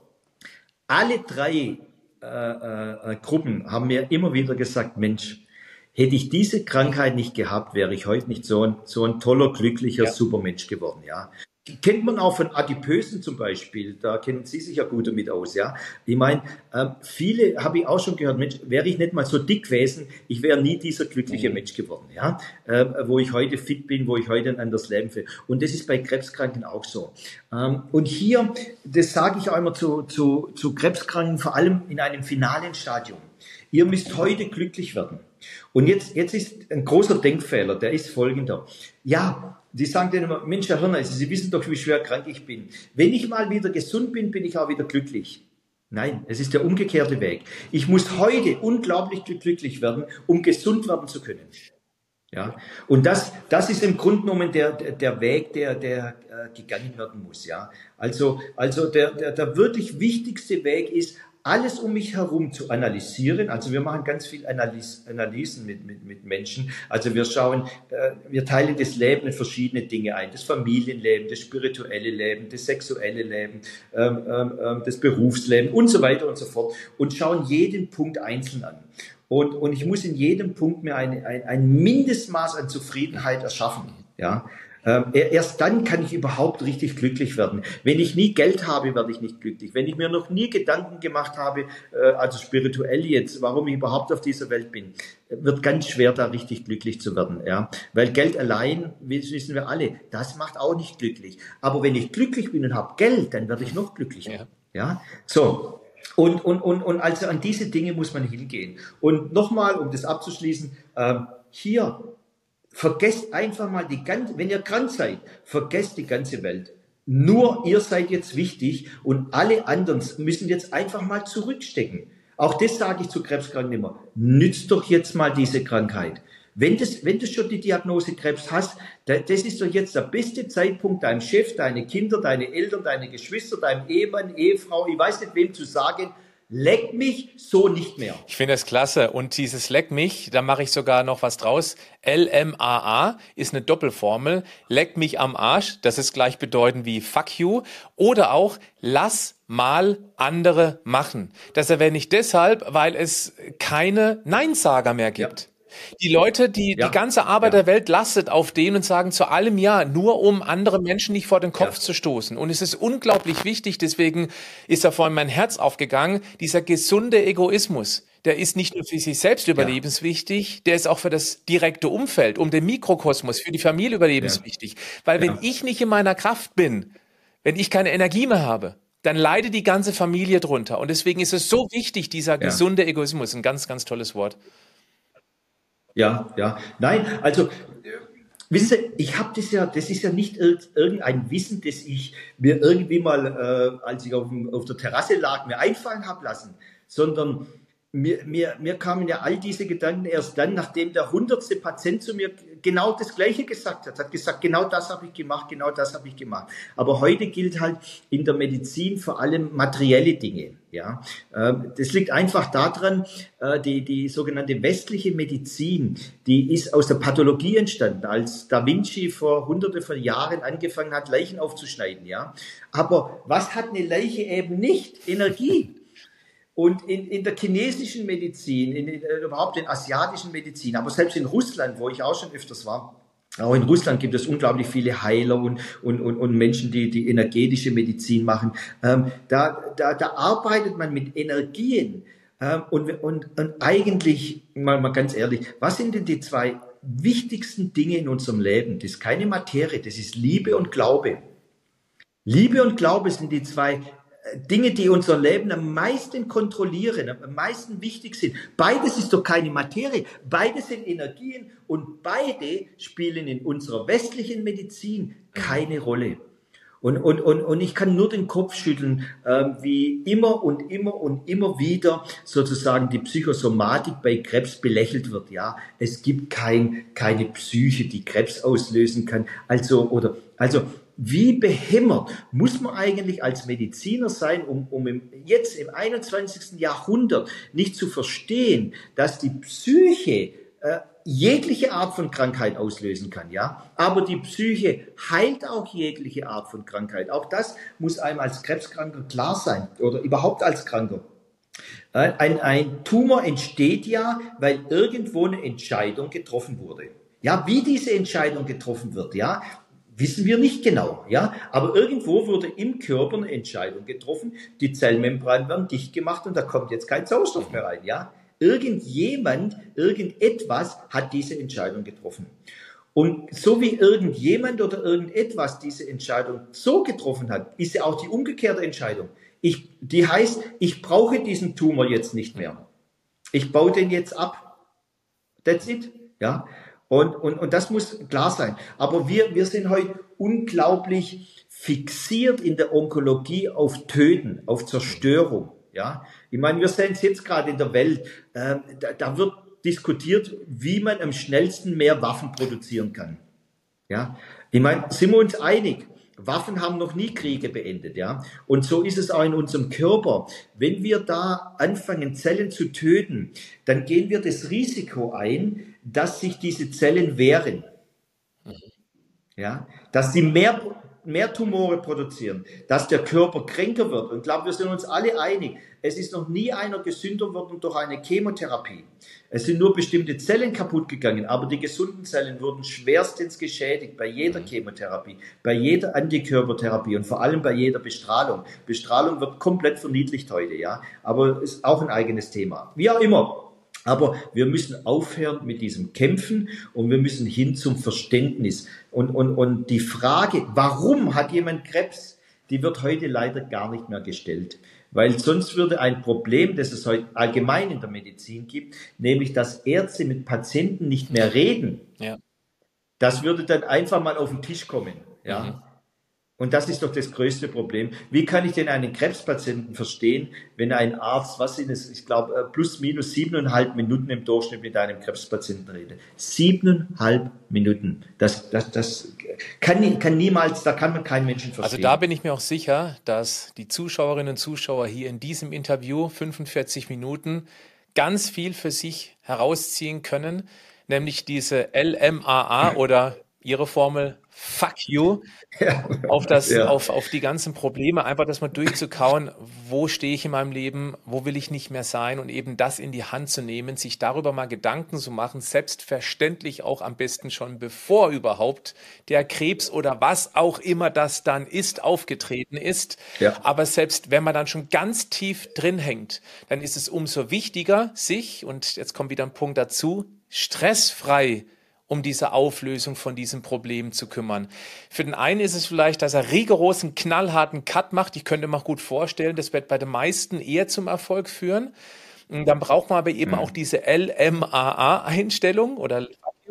alle drei äh, äh, Gruppen haben mir immer wieder gesagt, Mensch, hätte ich diese Krankheit nicht gehabt, wäre ich heute nicht so ein, so ein toller, glücklicher ja. Supermensch geworden, ja. Kennt man auch von Adipösen zum Beispiel, da kennen Sie sich ja gut damit aus, ja. Ich meine, äh, viele habe ich auch schon gehört, Mensch, wäre ich nicht mal so dick gewesen, ich wäre nie dieser glückliche mhm. Mensch geworden, ja. Äh, wo ich heute fit bin, wo ich heute ein anderes Leben führe. Und das ist bei Krebskranken auch so. Ähm, und hier, das sage ich auch immer zu, zu, zu Krebskranken, vor allem in einem finalen Stadium. Ihr müsst heute glücklich werden. Und jetzt, jetzt ist ein großer Denkfehler, der ist folgender. Ja, die sagen dann immer, Mensch, Herr Hirner, Sie wissen doch, wie schwer krank ich bin. Wenn ich mal wieder gesund bin, bin ich auch wieder glücklich. Nein, es ist der umgekehrte Weg. Ich muss heute unglaublich glücklich werden, um gesund werden zu können. Ja, und das, das ist im Grunde genommen der, der Weg, der, der äh, gegangen werden muss. Ja, also, also der, der, der wirklich wichtigste Weg ist, alles um mich herum zu analysieren. Also wir machen ganz viel Analyse, Analysen mit, mit, mit Menschen. Also wir schauen, äh, wir teilen das Leben in verschiedene Dinge ein. Das Familienleben, das spirituelle Leben, das sexuelle Leben, ähm, ähm, das Berufsleben und so weiter und so fort. Und schauen jeden Punkt einzeln an. Und, und ich muss in jedem Punkt mir ein, ein, ein Mindestmaß an Zufriedenheit erschaffen. Ja. Ähm, erst dann kann ich überhaupt richtig glücklich werden. Wenn ich nie Geld habe, werde ich nicht glücklich. Wenn ich mir noch nie Gedanken gemacht habe, äh, also spirituell jetzt, warum ich überhaupt auf dieser Welt bin, wird ganz schwer, da richtig glücklich zu werden. Ja, weil Geld allein, wissen wir alle, das macht auch nicht glücklich. Aber wenn ich glücklich bin und habe Geld, dann werde ich noch glücklicher. Ja, ja? So. Und, und, und, und also an diese Dinge muss man hingehen. Und nochmal, um das abzuschließen, äh, hier, vergesst einfach mal die ganze, wenn ihr krank seid, vergesst die ganze Welt. Nur ihr seid jetzt wichtig und alle anderen müssen jetzt einfach mal zurückstecken. Auch das sage ich zu Krebskranken immer. Nützt doch jetzt mal diese Krankheit. Wenn das, wenn du schon die Diagnose Krebs hast, das ist doch jetzt der beste Zeitpunkt, deinem Chef, deine Kinder, deine Eltern, deine Geschwister, deinem Ehemann, Ehefrau, ich weiß nicht wem zu sagen, Leck mich so nicht mehr. Ich finde das klasse. Und dieses Leck mich, da mache ich sogar noch was draus. L M A A ist eine Doppelformel. Leck mich am Arsch, das ist gleichbedeutend wie fuck you. Oder auch lass mal andere machen. Das erwähne ich deshalb, weil es keine Neinsager mehr gibt. Ja. Die Leute, die, Ja, die ganze Arbeit ja. der Welt lastet auf denen und sagen zu allem Ja, nur um andere Menschen nicht vor den Kopf Ja. zu stoßen. Und es ist unglaublich wichtig, deswegen ist da vorhin mein Herz aufgegangen, dieser gesunde Egoismus, der ist nicht nur für sich selbst Ja. überlebenswichtig, der ist auch für das direkte Umfeld, um den Mikrokosmos, für die Familie Ja. überlebenswichtig. Weil wenn Ja. ich nicht in meiner Kraft bin, wenn ich keine Energie mehr habe, dann leidet die ganze Familie drunter. Und deswegen ist es so wichtig, dieser Ja. gesunde Egoismus, ein ganz, ganz tolles Wort. Ja, ja. Nein, also, äh, wissen Sie, ich habe das ja, das ist ja nicht ir- irgendein Wissen, das ich mir irgendwie mal, äh, als ich auf, dem, auf der Terrasse lag, mir einfallen habe lassen, sondern mir, mir, mir kamen ja all diese Gedanken erst dann, nachdem der hundertste Patient zu mir genau das Gleiche gesagt hat. Hat gesagt, genau das habe ich gemacht, genau das habe ich gemacht. Aber heute gilt halt in der Medizin vor allem materielle Dinge. Ja, Ähm, das liegt einfach daran, äh, die, die sogenannte westliche Medizin, die ist aus der Pathologie entstanden, als Da Vinci vor hunderte von Jahren angefangen hat, Leichen aufzuschneiden. Ja, aber was hat eine Leiche eben nicht? Energie. Und in, in der chinesischen Medizin, in, in, überhaupt in asiatischen Medizin, aber selbst in Russland, wo ich auch schon öfters war, auch in Russland gibt es unglaublich viele Heiler und, und, und, und Menschen, die, die energetische Medizin machen. Ähm, da, da, da arbeitet man mit Energien. Ähm, und, und, und eigentlich, mal, mal ganz ehrlich, was sind denn die zwei wichtigsten Dinge in unserem Leben? Das ist keine Materie, das ist Liebe und Glaube. Liebe und Glaube sind die zwei äh, Dinge, die unser Leben am meisten kontrollieren, am meisten wichtig sind. Beides ist doch keine Materie, beides sind Energien und beide spielen in unserer westlichen Medizin keine Rolle. Und, und, und, und ich kann nur den Kopf schütteln, ähm, wie immer und immer und immer wieder sozusagen die Psychosomatik bei Krebs belächelt wird. Ja, es gibt kein, keine Psyche, die Krebs auslösen kann. Also, oder, also, wie behämmert muss man eigentlich als Mediziner sein, um, um im, jetzt im einundzwanzigsten Jahrhundert nicht zu verstehen, dass die Psyche äh, jegliche Art von Krankheit auslösen kann, ja. Aber die Psyche heilt auch jegliche Art von Krankheit. Auch das muss einem als Krebskranker klar sein oder überhaupt als Kranker. Ein, ein Tumor entsteht ja, weil irgendwo eine Entscheidung getroffen wurde. Ja, wie diese Entscheidung getroffen wird, ja, wissen wir nicht genau, ja. Aber irgendwo wurde im Körper eine Entscheidung getroffen, die Zellmembranen werden dicht gemacht und da kommt jetzt kein Sauerstoff mehr rein, ja. Irgendjemand, irgendetwas hat diese Entscheidung getroffen. Und so wie irgendjemand oder irgendetwas diese Entscheidung so getroffen hat, ist ja auch die umgekehrte Entscheidung. Ich, die heißt, ich brauche diesen Tumor jetzt nicht mehr. Ich baue den jetzt ab. That's it. Ja. Und, und, und das muss klar sein. Aber wir, wir sind heute unglaublich fixiert in der Onkologie auf Töten, auf Zerstörung. Ja, ich meine, wir sehen es jetzt gerade in der Welt, äh, da, da wird diskutiert, wie man am schnellsten mehr Waffen produzieren kann. Ja, ich meine, sind wir uns einig? Waffen haben noch nie Kriege beendet, ja. Und so ist es auch in unserem Körper. Wenn wir da anfangen, Zellen zu töten, dann gehen wir das Risiko ein, dass sich diese Zellen wehren. Ja, dass sie mehr, mehr Tumore produzieren, dass der Körper kränker wird. Und ich glaube, wir sind uns alle einig, es ist noch nie einer gesünder geworden durch eine Chemotherapie. Es sind nur bestimmte Zellen kaputt gegangen, aber die gesunden Zellen wurden schwerstens geschädigt bei jeder Chemotherapie, bei jeder Antikörpertherapie und vor allem bei jeder Bestrahlung. Bestrahlung wird komplett verniedlicht heute, ja, aber ist auch ein eigenes Thema. Wie auch immer. Aber wir müssen aufhören mit diesem Kämpfen und wir müssen hin zum Verständnis. Und, und, und die Frage, warum hat jemand Krebs, die wird heute leider gar nicht mehr gestellt. Weil sonst würde ein Problem, das es heute allgemein in der Medizin gibt, nämlich dass Ärzte mit Patienten nicht mehr reden, Ja. das würde dann einfach mal auf den Tisch kommen. Ja. Mhm. Und das ist doch das größte Problem. Wie kann ich denn einen Krebspatienten verstehen, wenn ein Arzt, was sind es, ich glaube, plus minus siebeneinhalb Minuten im Durchschnitt mit einem Krebspatienten redet? Siebeneinhalb Minuten. Das, das, das kann, kann niemals, da kann man keinen Menschen verstehen. Also da bin ich mir auch sicher, dass die Zuschauerinnen und Zuschauer hier in diesem Interview fünfundvierzig Minuten ganz viel für sich herausziehen können, nämlich diese L M A A oder ihre Formel Fuck you, Ja. auf das, Ja. auf, auf die ganzen Probleme, einfach das mal durchzukauen, wo stehe ich in meinem Leben, wo will ich nicht mehr sein und eben das in die Hand zu nehmen, sich darüber mal Gedanken zu machen, selbstverständlich auch am besten schon bevor überhaupt der Krebs oder was auch immer das dann ist, aufgetreten ist. Ja. Aber selbst wenn man dann schon ganz tief drin hängt, dann ist es umso wichtiger, sich, und jetzt kommt wieder ein Punkt dazu, stressfrei um diese Auflösung von diesem Problem zu kümmern. Für den einen ist es vielleicht, dass er rigorosen, knallharten Cut macht. Ich könnte mir gut vorstellen, das wird bei den meisten eher zum Erfolg führen. Und dann braucht man aber eben Mhm. auch diese L M A A-Einstellung oder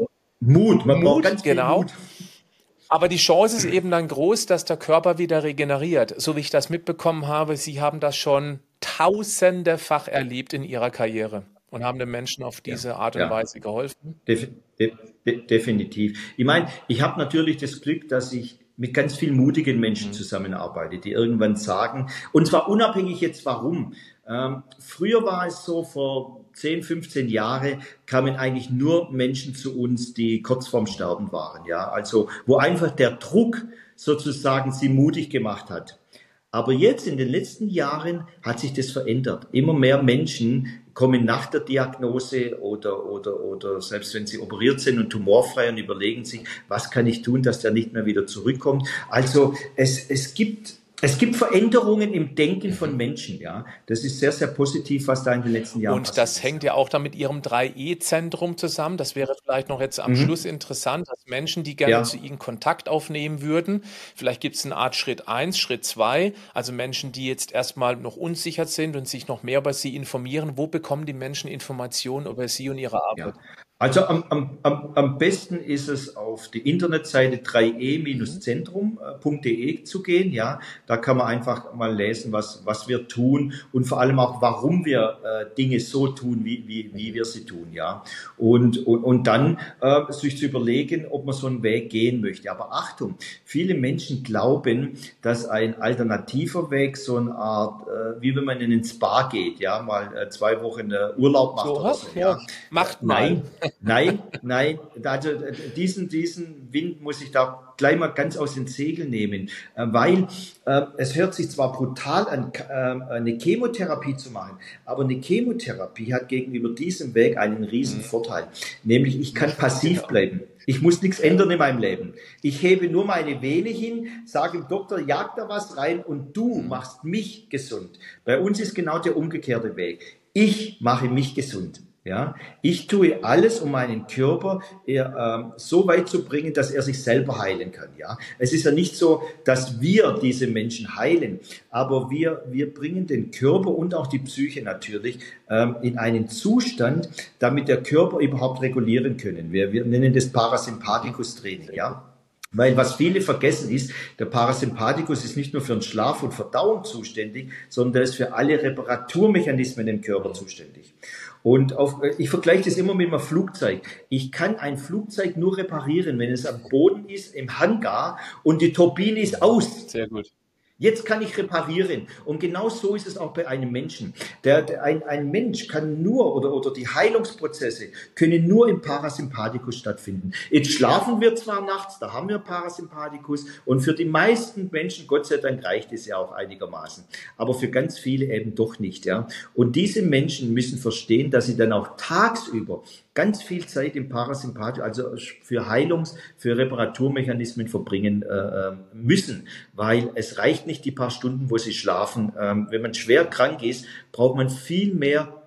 Mut, man braucht Mut, ganz viel genau. Mut. Aber die Chance ist eben dann groß, dass der Körper wieder regeneriert. So wie ich das mitbekommen habe, Sie haben das schon tausendefach erlebt in Ihrer Karriere und haben den Menschen auf diese Art und ja. Weise geholfen. Def de de definitiv. Ich meine, ich habe natürlich das Glück, dass ich mit ganz vielen mutigen Menschen zusammenarbeite, die irgendwann sagen, und zwar unabhängig jetzt warum. Ähm, früher war es so, vor zehn, fünfzehn Jahren kamen eigentlich nur Menschen zu uns, die kurz vorm Sterben waren, ja, also wo einfach der Druck sozusagen sie mutig gemacht hat. Aber jetzt in den letzten Jahren hat sich das verändert. Immer mehr Menschen kommen nach der Diagnose oder, oder, oder selbst wenn sie operiert sind und tumorfrei und überlegen sich, was kann ich tun, dass der nicht mehr wieder zurückkommt. Also es, es gibt Es gibt Veränderungen im Denken von Menschen, ja. Das ist sehr, sehr positiv, was da in den letzten Jahren Und das hängt ja auch dann mit Ihrem drei E Zentrum zusammen. Das wäre vielleicht noch jetzt am Mhm. Schluss interessant, dass Menschen, die gerne Ja. zu Ihnen Kontakt aufnehmen würden, vielleicht gibt es eine Art Schritt eins, Schritt zwei, also Menschen, die jetzt erstmal noch unsicher sind und sich noch mehr über Sie informieren. Wo bekommen die Menschen Informationen über Sie und Ihre Arbeit? Ja. Also am, am, am, am besten ist es auf die Internetseite drei E Zentrum punkt de zu gehen. Ja, da kann man einfach mal lesen, was, was wir tun und vor allem auch, warum wir äh, Dinge so tun, wie, wie, wie wir sie tun. Ja, und, und, und dann äh, sich zu überlegen, ob man so einen Weg gehen möchte. Aber Achtung, viele Menschen glauben, dass ein alternativer Weg so eine Art, äh, wie wenn man in ein Spa geht, ja, mal äh, zwei Wochen äh, Urlaub macht So, oder so. Ja. Macht mal. Nein, nein, nein. Also äh, diesen, diesen Wind muss ich da gleich mal ganz aus den Segeln nehmen, äh, weil äh, es hört sich zwar brutal an, äh, eine Chemotherapie zu machen, aber eine Chemotherapie hat gegenüber diesem Weg einen riesen Vorteil, nämlich ich kann passiv bleiben. Ich muss nichts ändern in meinem Leben. Ich hebe nur meine Vene hin, sage dem Doktor, jag da was rein und du machst mich gesund. Bei uns ist genau der umgekehrte Weg. Ich mache mich gesund. Ja, ich tue alles, um meinen Körper eher, äh, so weit zu bringen, dass er sich selber heilen kann. Ja, es ist ja nicht so, dass wir diese Menschen heilen, aber wir wir bringen den Körper und auch die Psyche natürlich ähm, in einen Zustand, damit der Körper überhaupt regulieren können. Wir wir nennen das Parasympathikus-Training. Ja. Weil was viele vergessen ist, der Parasympathikus ist nicht nur für den Schlaf und Verdauung zuständig, sondern der ist für alle Reparaturmechanismen im Körper zuständig. Und auf, ich vergleiche das immer mit einem Flugzeug. Ich kann ein Flugzeug nur reparieren, wenn es am Boden ist, im Hangar und die Turbine ist aus. Sehr gut. Jetzt kann ich reparieren. Und genau so ist es auch bei einem Menschen. Der, der, ein, ein Mensch kann nur, oder, oder die Heilungsprozesse können nur im Parasympathikus stattfinden. Jetzt schlafen wir zwar nachts, da haben wir Parasympathikus. Und für die meisten Menschen, Gott sei Dank, reicht es ja auch einigermaßen. Aber für ganz viele eben doch nicht. Ja. Und diese Menschen müssen verstehen, dass sie dann auch tagsüber ganz viel Zeit im Parasympathikus, also für Heilungs-, für Reparaturmechanismen verbringen äh, müssen, weil es reicht nicht die paar Stunden, wo sie schlafen. Ähm, wenn man schwer krank ist, braucht man viel mehr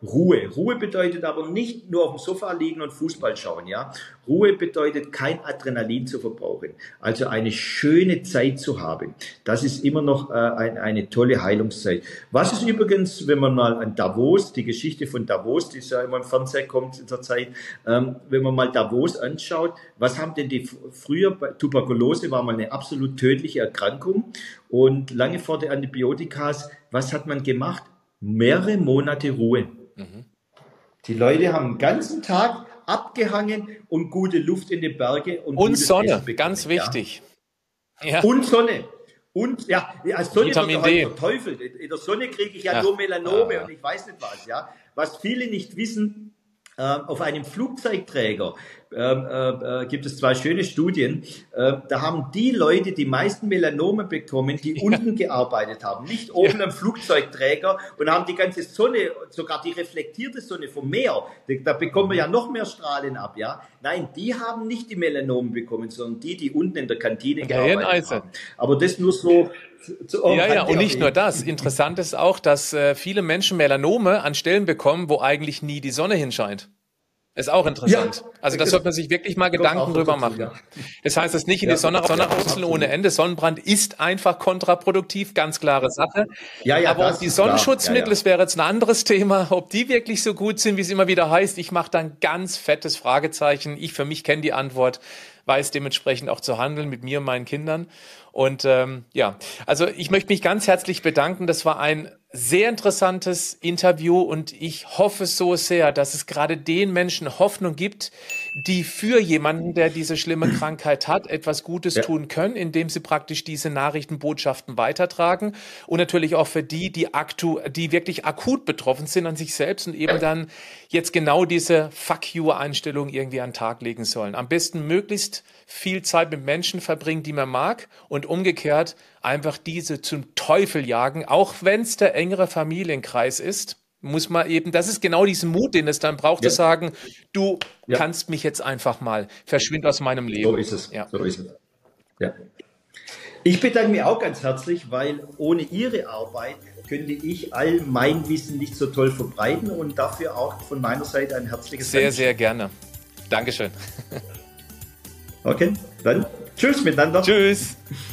Ruhe. Ruhe bedeutet aber nicht nur auf dem Sofa liegen und Fußball schauen, ja. Ruhe bedeutet, kein Adrenalin zu verbrauchen. Also eine schöne Zeit zu haben. Das ist immer noch äh, ein, eine tolle Heilungszeit. Was ist übrigens, wenn man mal an Davos, die Geschichte von Davos, die ja immer im Fernsehen kommt in der Zeit, ähm, wenn man mal Davos anschaut, was haben denn die früher, Tuberkulose war mal eine absolut tödliche Erkrankung und lange vor der Antibiotikas, was hat man gemacht? Mehrere Monate Ruhe. Mhm. Die Leute haben den ganzen Tag abgehangen und gute Luft in den Bergen. Und, und Sonne, bekommen, ganz wichtig. Ja. Ja. Und Sonne. Und ja, als Sonne Vitamin wird D. verteufelt. In der Sonne kriege ich ja, ja. nur Melanome ja. und ich weiß nicht was. Ja. Was viele nicht wissen, äh, auf einem Flugzeugträger äh, äh, gibt es zwei schöne Studien. Äh, da haben die Leute die meisten Melanome bekommen, die ja. unten gearbeitet haben, nicht oben ja. am Flugzeugträger und haben die ganze Sonne, sogar die reflektierte Sonne vom Meer, da bekommen wir ja noch mehr Strahlen ab, ja. Nein, die haben nicht die Melanome bekommen, sondern die, die unten in der Kantine gearbeitet haben. Aber das nur so... Zu, oh, ja, ja, und nicht nur das. Interessant ist auch, dass äh, viele Menschen Melanome an Stellen bekommen, wo eigentlich nie die Sonne hinscheint. Ist auch interessant. Ja, also da sollte man sich wirklich mal Gedanken drüber machen. Ja. Das heißt, das nicht in ja, die Sonne, Sonne rauszeln ohne Ende. Sonnenbrand ist einfach kontraproduktiv, ganz klare Sache. Ja, ja, aber die Sonnenschutzmittel, das wäre jetzt ein anderes Thema, ob die wirklich so gut sind, wie es immer wieder heißt. Ich mache da ein ganz fettes Fragezeichen. Ich für mich kenne die Antwort, weiß dementsprechend auch zu handeln mit mir und meinen Kindern. Und ähm, ja, also ich möchte mich ganz herzlich bedanken. Das war ein sehr interessantes Interview und ich hoffe so sehr, dass es gerade den Menschen Hoffnung gibt, die für jemanden, der diese schlimme Krankheit hat, etwas Gutes ja. tun können, indem sie praktisch diese Nachrichtenbotschaften weitertragen und natürlich auch für die, die aktu, die wirklich akut betroffen sind an sich selbst und eben dann jetzt genau diese Fuck-you-Einstellung irgendwie an den Tag legen sollen. Am besten möglichst viel Zeit mit Menschen verbringen, die man mag und umgekehrt einfach diese zum Teufel jagen, auch wenn es der engere Familienkreis ist, muss man eben, das ist genau diesen Mut, den es dann braucht, ja. zu sagen, du ja. kannst mich jetzt einfach mal, verschwind aus meinem Leben. So ist es, ja. so ist es. Ja. Ich bedanke mich auch ganz herzlich, weil ohne Ihre Arbeit könnte ich all mein Wissen nicht so toll verbreiten und dafür auch von meiner Seite ein herzliches Dank. Sehr, sehr gerne. Dankeschön. Okay, dann tschüss miteinander. Tschüss.